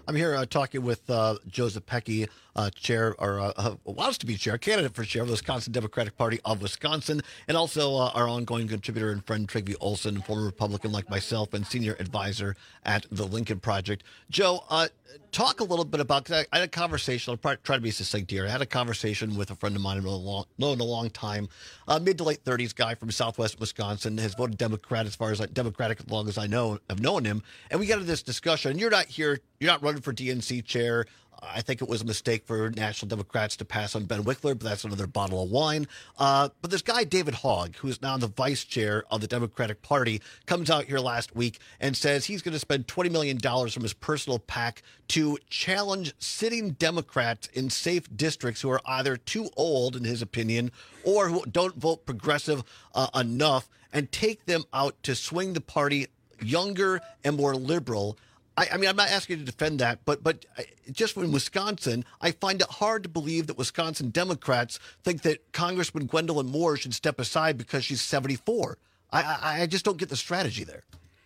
I'm here talking with Joseph Pecky, chair, or wants to be chair, candidate for chair of the Wisconsin Democratic Party of Wisconsin, and also our ongoing contributor and friend Trygve Olson, former Republican like myself, and senior advisor at the Lincoln Project. Joe, talk a little bit about, because I had a conversation, I'll try to be succinct here. I had a conversation with a friend of mine I've known a long time, mid to late 30s guy from Southwest Wisconsin, has voted Democrat as far as Democratic as long as I've known him. And we got into this discussion. You're not here, you're not running for DNC chair. I think it was a mistake for National Democrats to pass on Ben Wickler, but that's another bottle of wine. But this guy, David Hogg, who is now the vice chair of the Democratic Party, comes out here last week and says he's going to spend $20 million from his personal PAC to challenge sitting Democrats in safe districts who are either too old, in his opinion, or who don't vote progressive enough, and take them out to swing the party younger and more liberal. I mean, I'm not asking you to defend that, but just in Wisconsin, I find it hard to believe that Wisconsin Democrats think that Congressman Gwendolyn Moore should step aside because she's 74. I just don't get the strategy there.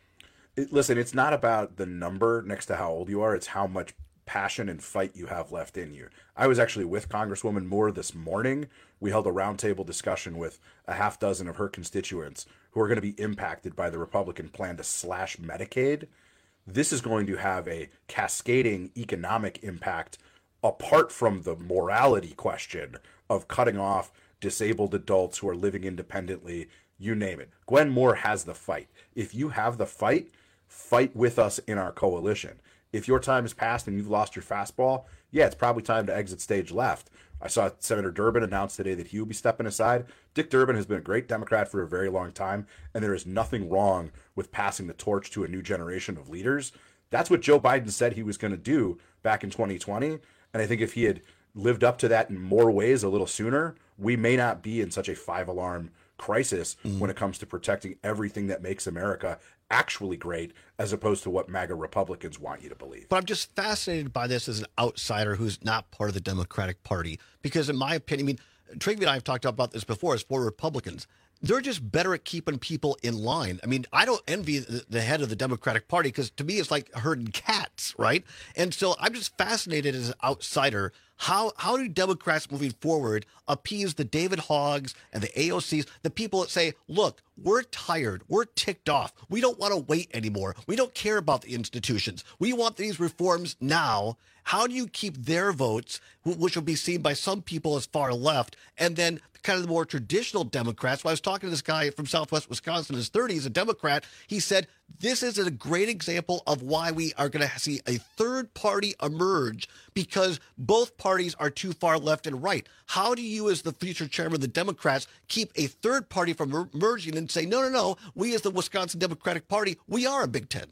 Listen, it's not about the number next to how old you are. It's how much passion and fight you have left in you. I was actually with Congresswoman Moore this morning. We held a roundtable discussion with a half dozen of her constituents who are going to be impacted by the Republican plan to slash Medicaid. This is going to have a cascading economic impact apart from the morality question of cutting off disabled adults who are living independently, you name it. Gwen Moore has the fight. If you have the fight, fight with us in our coalition. If your time has passed and you've lost your fastball, yeah, it's probably time to exit stage left. I saw Senator Durbin announce today that he will be stepping aside. Dick Durbin has been a great Democrat for a very long time, and there is nothing wrong with passing the torch to a new generation of leaders. That's what Joe Biden said he was going to do back in 2020, and I think if he had lived up to that in more ways a little sooner, we may not be in such a five-alarm crisis when it comes to protecting everything that makes America actually great, as opposed to what MAGA Republicans want you to believe. But I'm just fascinated by this as an outsider who's not part of the Democratic Party, because in my opinion, I mean, Trygve and I have talked about this before as former Republicans. They're just better at keeping people in line. I mean, I don't envy the head of the Democratic Party, because to me, it's like herding cats, right? And so I'm just fascinated as an outsider. How do Democrats moving forward appease the David Hoggs and the AOCs, the people that say, look, we're tired, we're ticked off, we don't want to wait anymore, we don't care about the institutions, we want these reforms now. How do you keep their votes, which will be seen by some people as far left, and then kind of the more traditional Democrats? When I was talking to this guy from Southwest Wisconsin in his 30s, a Democrat, he said, this is a great example of why we are going to see a third party emerge, because both parties are too far left and right. How do you, as the future chairman of the Democrats, keep a third party from emerging and say, no, we as the Wisconsin Democratic Party, we are a Big Ten?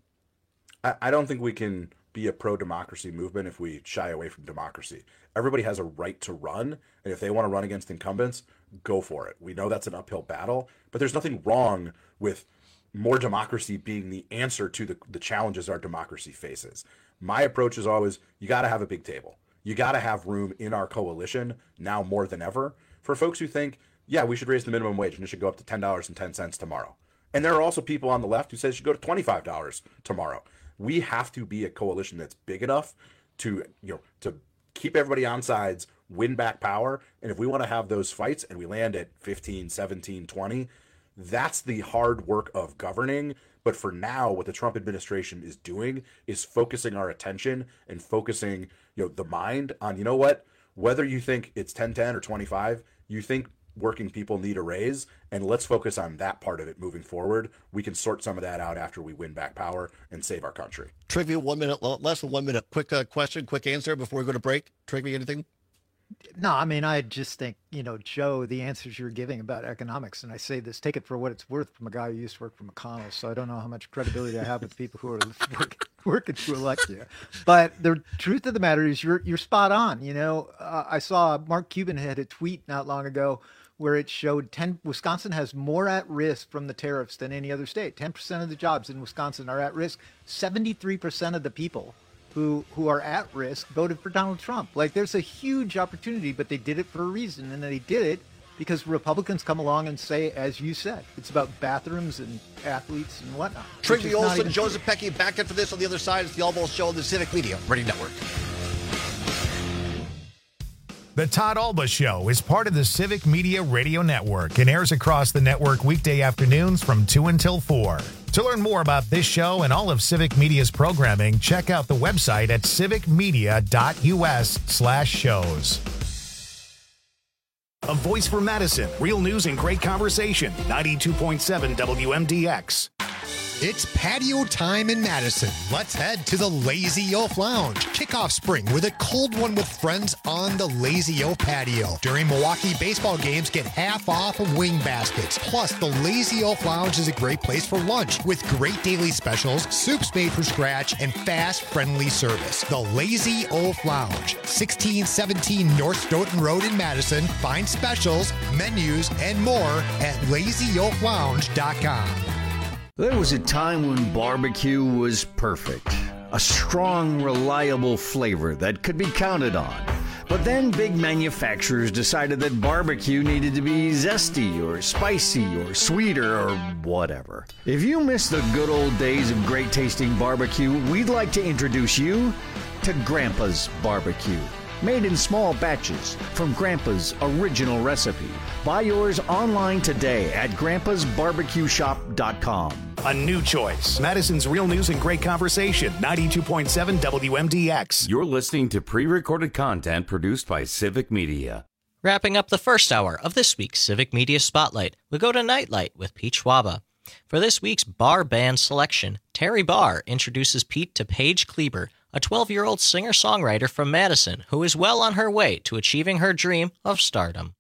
I don't think we can be a pro-democracy movement if we shy away from democracy. Everybody has a right to run, and if they want to run against incumbents, go for it. We know that's an uphill battle, but there's nothing wrong with more democracy being the answer to the challenges our democracy faces. My approach is always, you got to have a big table. You got to have room in our coalition now more than ever for folks who think, yeah, we should raise the minimum wage and it should go up to $10.10 tomorrow. And there are also people on the left who say it should go to $25 tomorrow. We have to be a coalition that's big enough to keep everybody on sides, win back power. And if we want to have those fights and we land at 15, 17, 20, that's the hard work of governing. But for now, what the Trump administration is doing is focusing our attention and focusing, the mind on, whether you think it's 10-10 or 25, you think working people need a raise, and let's focus on that part of it moving forward. We can sort some of that out after we win back power and save our country. Trygve, 1 minute, less than 1 minute. Quick question, quick answer before we go to break. Trygve, anything? No, I mean, I just think, Joe, the answers you're giving about economics, and I say this, take it for what it's worth from a guy who used to work for McConnell, so I don't know how much credibility I have with people who are working to elect you. But the truth of the matter is you're spot on. I saw Mark Cuban had a tweet not long ago where it showed Wisconsin has more at risk from the tariffs than any other state. 10% of the jobs in Wisconsin are at risk. 73% of the people who are at risk voted for Donald Trump. Like, there's a huge opportunity, but they did it for a reason, and they did it because Republicans come along and say, as you said, it's about bathrooms and athletes and whatnot. Trigby Olson, Joseph Pecky, back in for this on the other side. It's the All Balls Show on the Civic Media Radio Network. The Todd Alba Show is part of the Civic Media Radio Network and airs across the network weekday afternoons from 2 until 4. To learn more about this show and all of Civic Media's programming, check out the website at civicmedia.us/shows. A voice for Madison. Real news and great conversation. 92.7 WMDX. It's patio time in Madison. Let's head to the Lazy Oaf Lounge. Kick off spring with a cold one with friends on the Lazy Oaf patio. During Milwaukee baseball games, get half off of wing baskets. Plus, the Lazy Oaf Lounge is a great place for lunch with great daily specials, soups made from scratch, and fast, friendly service. The Lazy Oaf Lounge, 1617 North Stoughton Road in Madison. Find specials, menus, and more at lazyoaflounge.com. There was a time when barbecue was perfect. A strong, reliable flavor that could be counted on. But then big manufacturers decided that barbecue needed to be zesty or spicy or sweeter or whatever. If you miss the good old days of great tasting barbecue, we'd like to introduce you to Grandpa's Barbecue. Made in small batches from Grandpa's original recipe. Buy yours online today at grandpasbarbecueshop.com. A new choice. Madison's real news and great conversation. 92.7 WMDX. You're listening to pre-recorded content produced by Civic Media. Wrapping up the first hour of this week's Civic Media Spotlight, we go to Nightlight with Pete Schwaba. For this week's bar band selection, Terry Barr introduces Pete to Paige Kleber, a 12-year-old singer-songwriter from Madison who is well on her way to achieving her dream of stardom.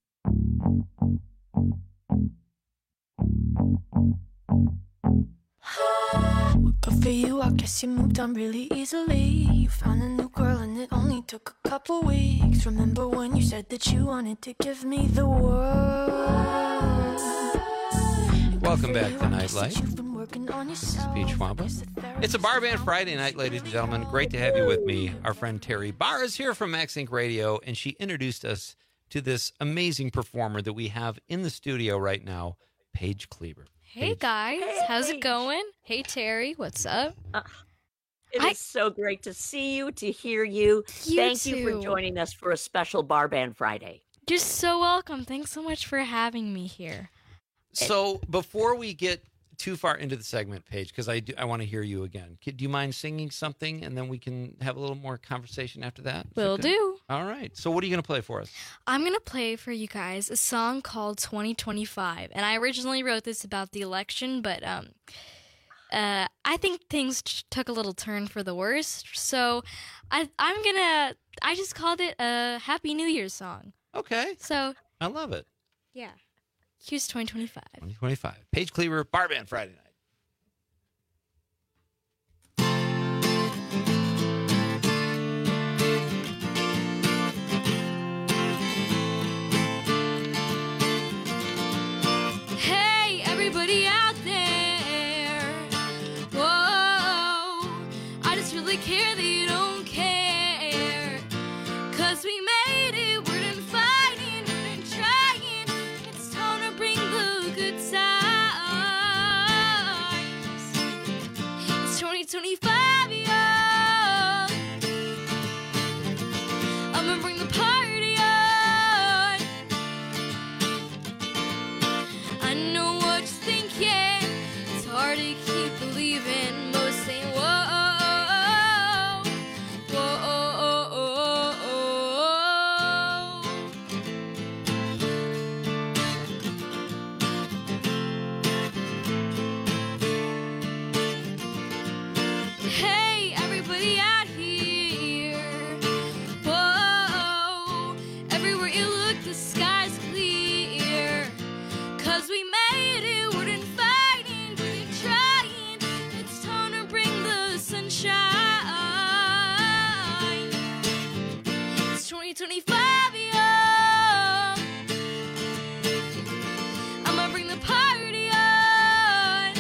Good for you, I guess you moved on really easily. You found a new girl and it only took a couple weeks. Remember when you said that you wanted to give me the world? Welcome back to Nightlight. This is Pete Schwaba. It's a Bar Band Friday night, ladies and gentlemen. Great to have you with me. Our friend Terry Barr is here from Max Inc. Radio, and she introduced us to this amazing performer that we have in the studio right now, Paige Kleber. Hey guys, how's it going? Hey Terry, what's up? It is so great to see you, to hear you. Thank you for joining us for a special Bar Band Friday. You're so welcome. Thanks so much for having me here. So before we get too far into the segment, Paige, because I want to hear you again. Do you mind singing something, and then we can have a little more conversation after that? Will do. All right. So what are you going to play for us? I'm going to play for you guys a song called 2025. And I originally wrote this about the election, but I think things took a little turn for the worse. So I just called it a Happy New Year's song. Okay. So I love it. Yeah. Here's 2025. 2025. Paige Kleber, Bar Band Friday night. Hey, everybody out there. Whoa, I just really care that you don't care. 'Cause we made it, we're done fighting, we're done trying. It's time to bring the good times. It's 2025, yo. I'm gonna bring the party on. I know what you're thinking. It's hard to keep believing. Most say, whoa, whoa. Hey, everybody out here. Whoa, everywhere you look, the sky's clear. 'Cause we made it, we're done fighting, we're done trying. It's time to bring the sunshine. It's 2025, yo. I'ma bring the party on.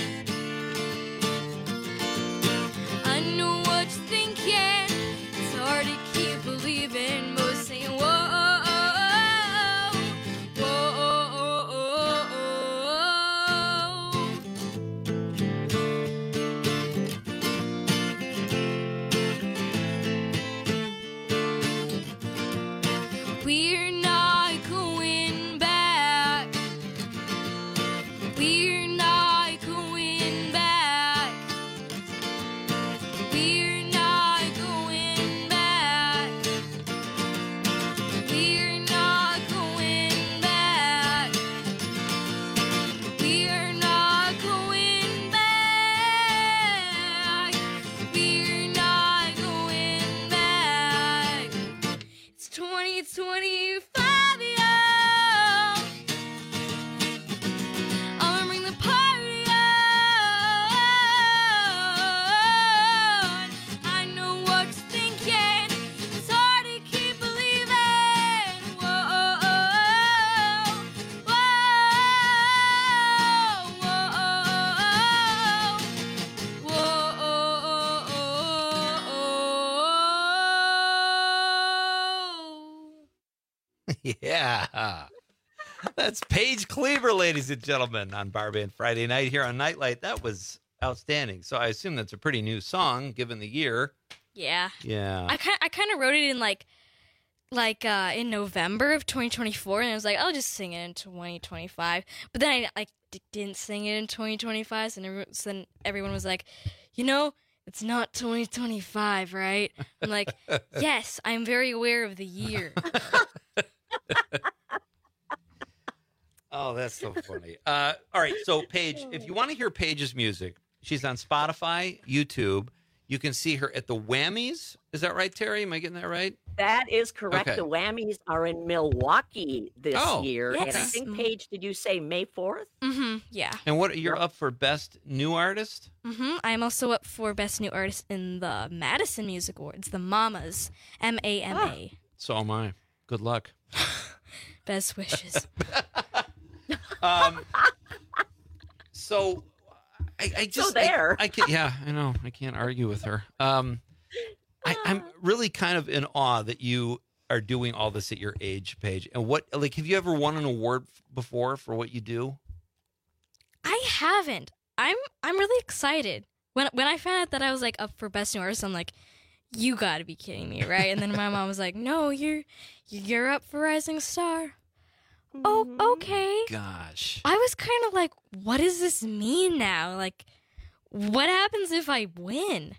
I know what you're thinking. It's hard to keep believing. Most saying, whoa, whoa. We're not going back. We're not going back. We're not going back. We're not going back. We're not going back. We're not going back. It's 2025, yo. I'ma bring the party on. I know what you're thinking. It's hard to keep believing. Whoa, Yeah. That's Paige Cleaver, ladies and gentlemen, on Bar Band Friday night here on Nightlight. That was outstanding. So I assume that's a pretty new song, given the year. Yeah. Yeah. I kind of wrote it in like in November of 2024, and I was like, I'll just sing it in 2025. But then I didn't sing it in 2025, so then everyone was like, it's not 2025, right? I'm like, yes, I'm very aware of the year. Oh, that's so funny. All right, so Paige, if you want to hear Paige's music, she's on Spotify, YouTube. You can see her at the Whammies. Is that right, Terry? Am I getting that right? That is correct. Okay. The Whammies are in Milwaukee this year. yes. And I think, Paige, did you say May 4th? Mm-hmm, yeah. And what you're up for Best New Artist? Mm-hmm. I'm also up for Best New Artist in the Madison Music Awards, the Mamas, MAMA. So am I. Good luck. Best wishes. So I just So there. I can't, yeah, I know. I can't argue with her. I'm really kind of in awe that you are doing all this at your age, Paige. And have you ever won an award before for what you do? I haven't. I'm really excited. When I found out that I was like up for Best New Artist, I'm like, you got to be kidding me, right? And then my mom was like, no, you're up for Rising Star. Oh, okay. Gosh. I was kind of like, what does this mean now? Like, what happens if I win?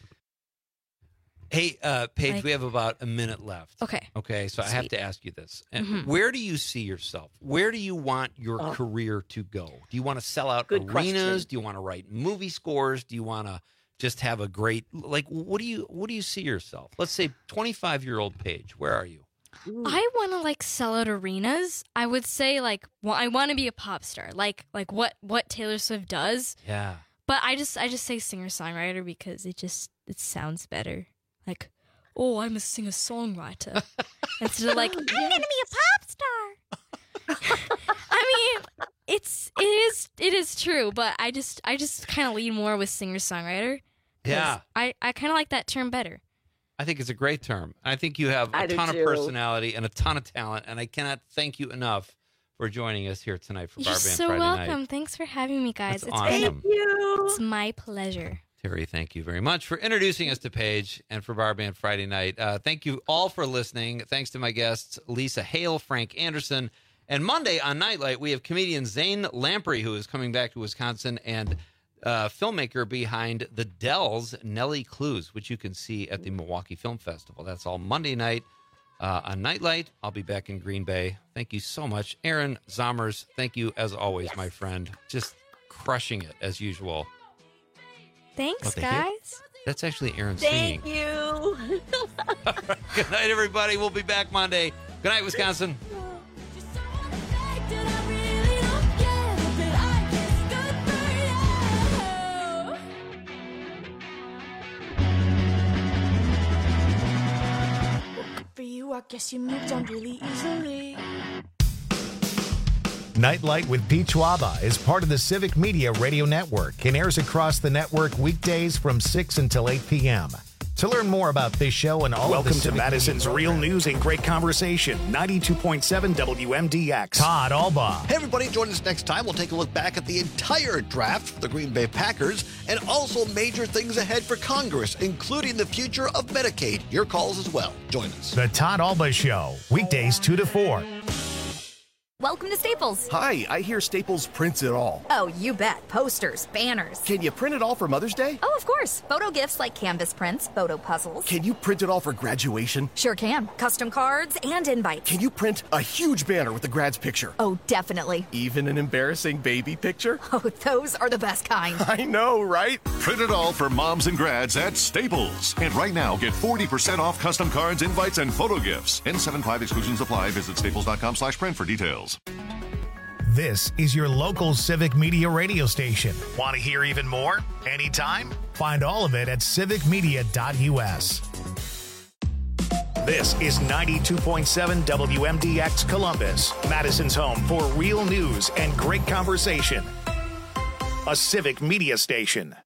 Hey, Paige, we have about a minute left. Okay. Okay, so I have to ask you this. And Mhm. where do you see yourself? Where do you want your career to go? Do you want to sell out Good arenas? question. Do you want to write movie scores? Do you want to just have a great, what do you see yourself? Let's say 25-year-old Paige, where are you? I want to like sell out arenas. I would say I want to be a pop star, like what Taylor Swift does. Yeah. But I just say singer songwriter because it sounds better. Like, oh, I'm a singer songwriter instead of like I'm gonna be a pop star. I mean, it is true, but I just kind of lean more with singer songwriter. Yeah. I kind of like that term better. I think it's a great term. I think you have I a do ton of too. personality and a ton of talent, and I cannot thank you enough for joining us here tonight for Bar You're Band so Friday welcome. night. Thanks for having me, guys. That's It's awesome. It's my pleasure. Terry, thank you very much for introducing us to Paige and for Bar Band Friday night. Thank you all for listening. Thanks to my guests, Lisa Hale, Frank Anderson. And Monday on Nightlight, we have comedian Zane Lamprey, who is coming back to Wisconsin, and filmmaker behind The Dells, Nellie Clues, which you can see at the Milwaukee Film Festival. That's all Monday night on Nightlight. I'll be back in Green Bay. Thank you so much. Aaron Zommers, thank you as always, my friend. Just crushing it as usual. Thanks, What the heck? guys. That's actually Aaron singing. Thank you. Good night, everybody. We'll be back Monday. Good night, Wisconsin. For you, I guess you moved on really easily. Nightlight with Pete Schwaba is part of the Civic Media Radio Network and airs across the network weekdays from 6 until 8 p.m. To learn more about this show and all Welcome of the to Madison's Real News and Great Conversation, 92.7 WMDX. Todd Alba. Hey, everybody, join us next time. We'll take a look back at the entire draft for the Green Bay Packers and also major things ahead for Congress, including the future of Medicaid. Your calls as well. Join us. The Todd Alba Show, weekdays 2 to 4. Welcome to Staples. Hi, I hear Staples prints it all. Oh, you bet. Posters, banners. Can you print it all for Mother's Day? Oh, of course. Photo gifts like canvas prints, photo puzzles. Can you print it all for graduation? Sure can. Custom cards and invites. Can you print a huge banner with the grad's picture? Oh, definitely. Even an embarrassing baby picture? Oh, those are the best kind. I know, right? Print it all for moms and grads at Staples. And right now, get 40% off custom cards, invites, and photo gifts. N75 exclusions apply. Visit staples.com/print for details. This is your local Civic Media radio station. Want to hear even more? Anytime? Find all of it at civicmedia.us. This is 92.7 WMDX Columbus, Madison's home for real news and great conversation. A Civic Media station.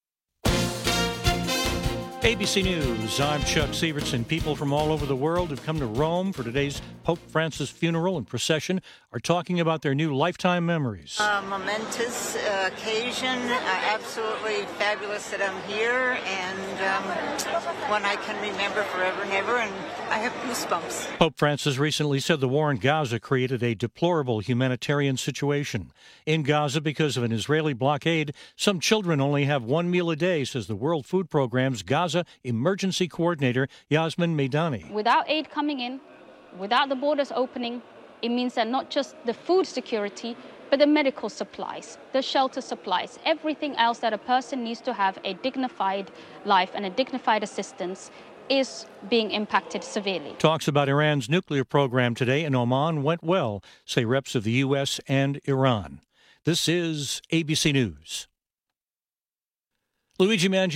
ABC News, I'm Chuck Sievertson. People from all over the world who've come to Rome for today's Pope Francis funeral and procession are talking about their new lifetime memories. A momentous occasion, absolutely fabulous that I'm here, and one I can remember forever and ever, and I have goosebumps. Pope Francis recently said the war in Gaza created a deplorable humanitarian situation. In Gaza, because of an Israeli blockade, some children only have one meal a day, says the World Food Programme's Gaza Emergency Coordinator Yasmin Meidani. Without aid coming in, without the borders opening, it means that not just the food security, but the medical supplies, the shelter supplies, everything else that a person needs to have a dignified life and a dignified assistance is being impacted severely. Talks about Iran's nuclear program today in Oman went well, say reps of the U.S. and Iran. This is ABC News. Luigi Mangione.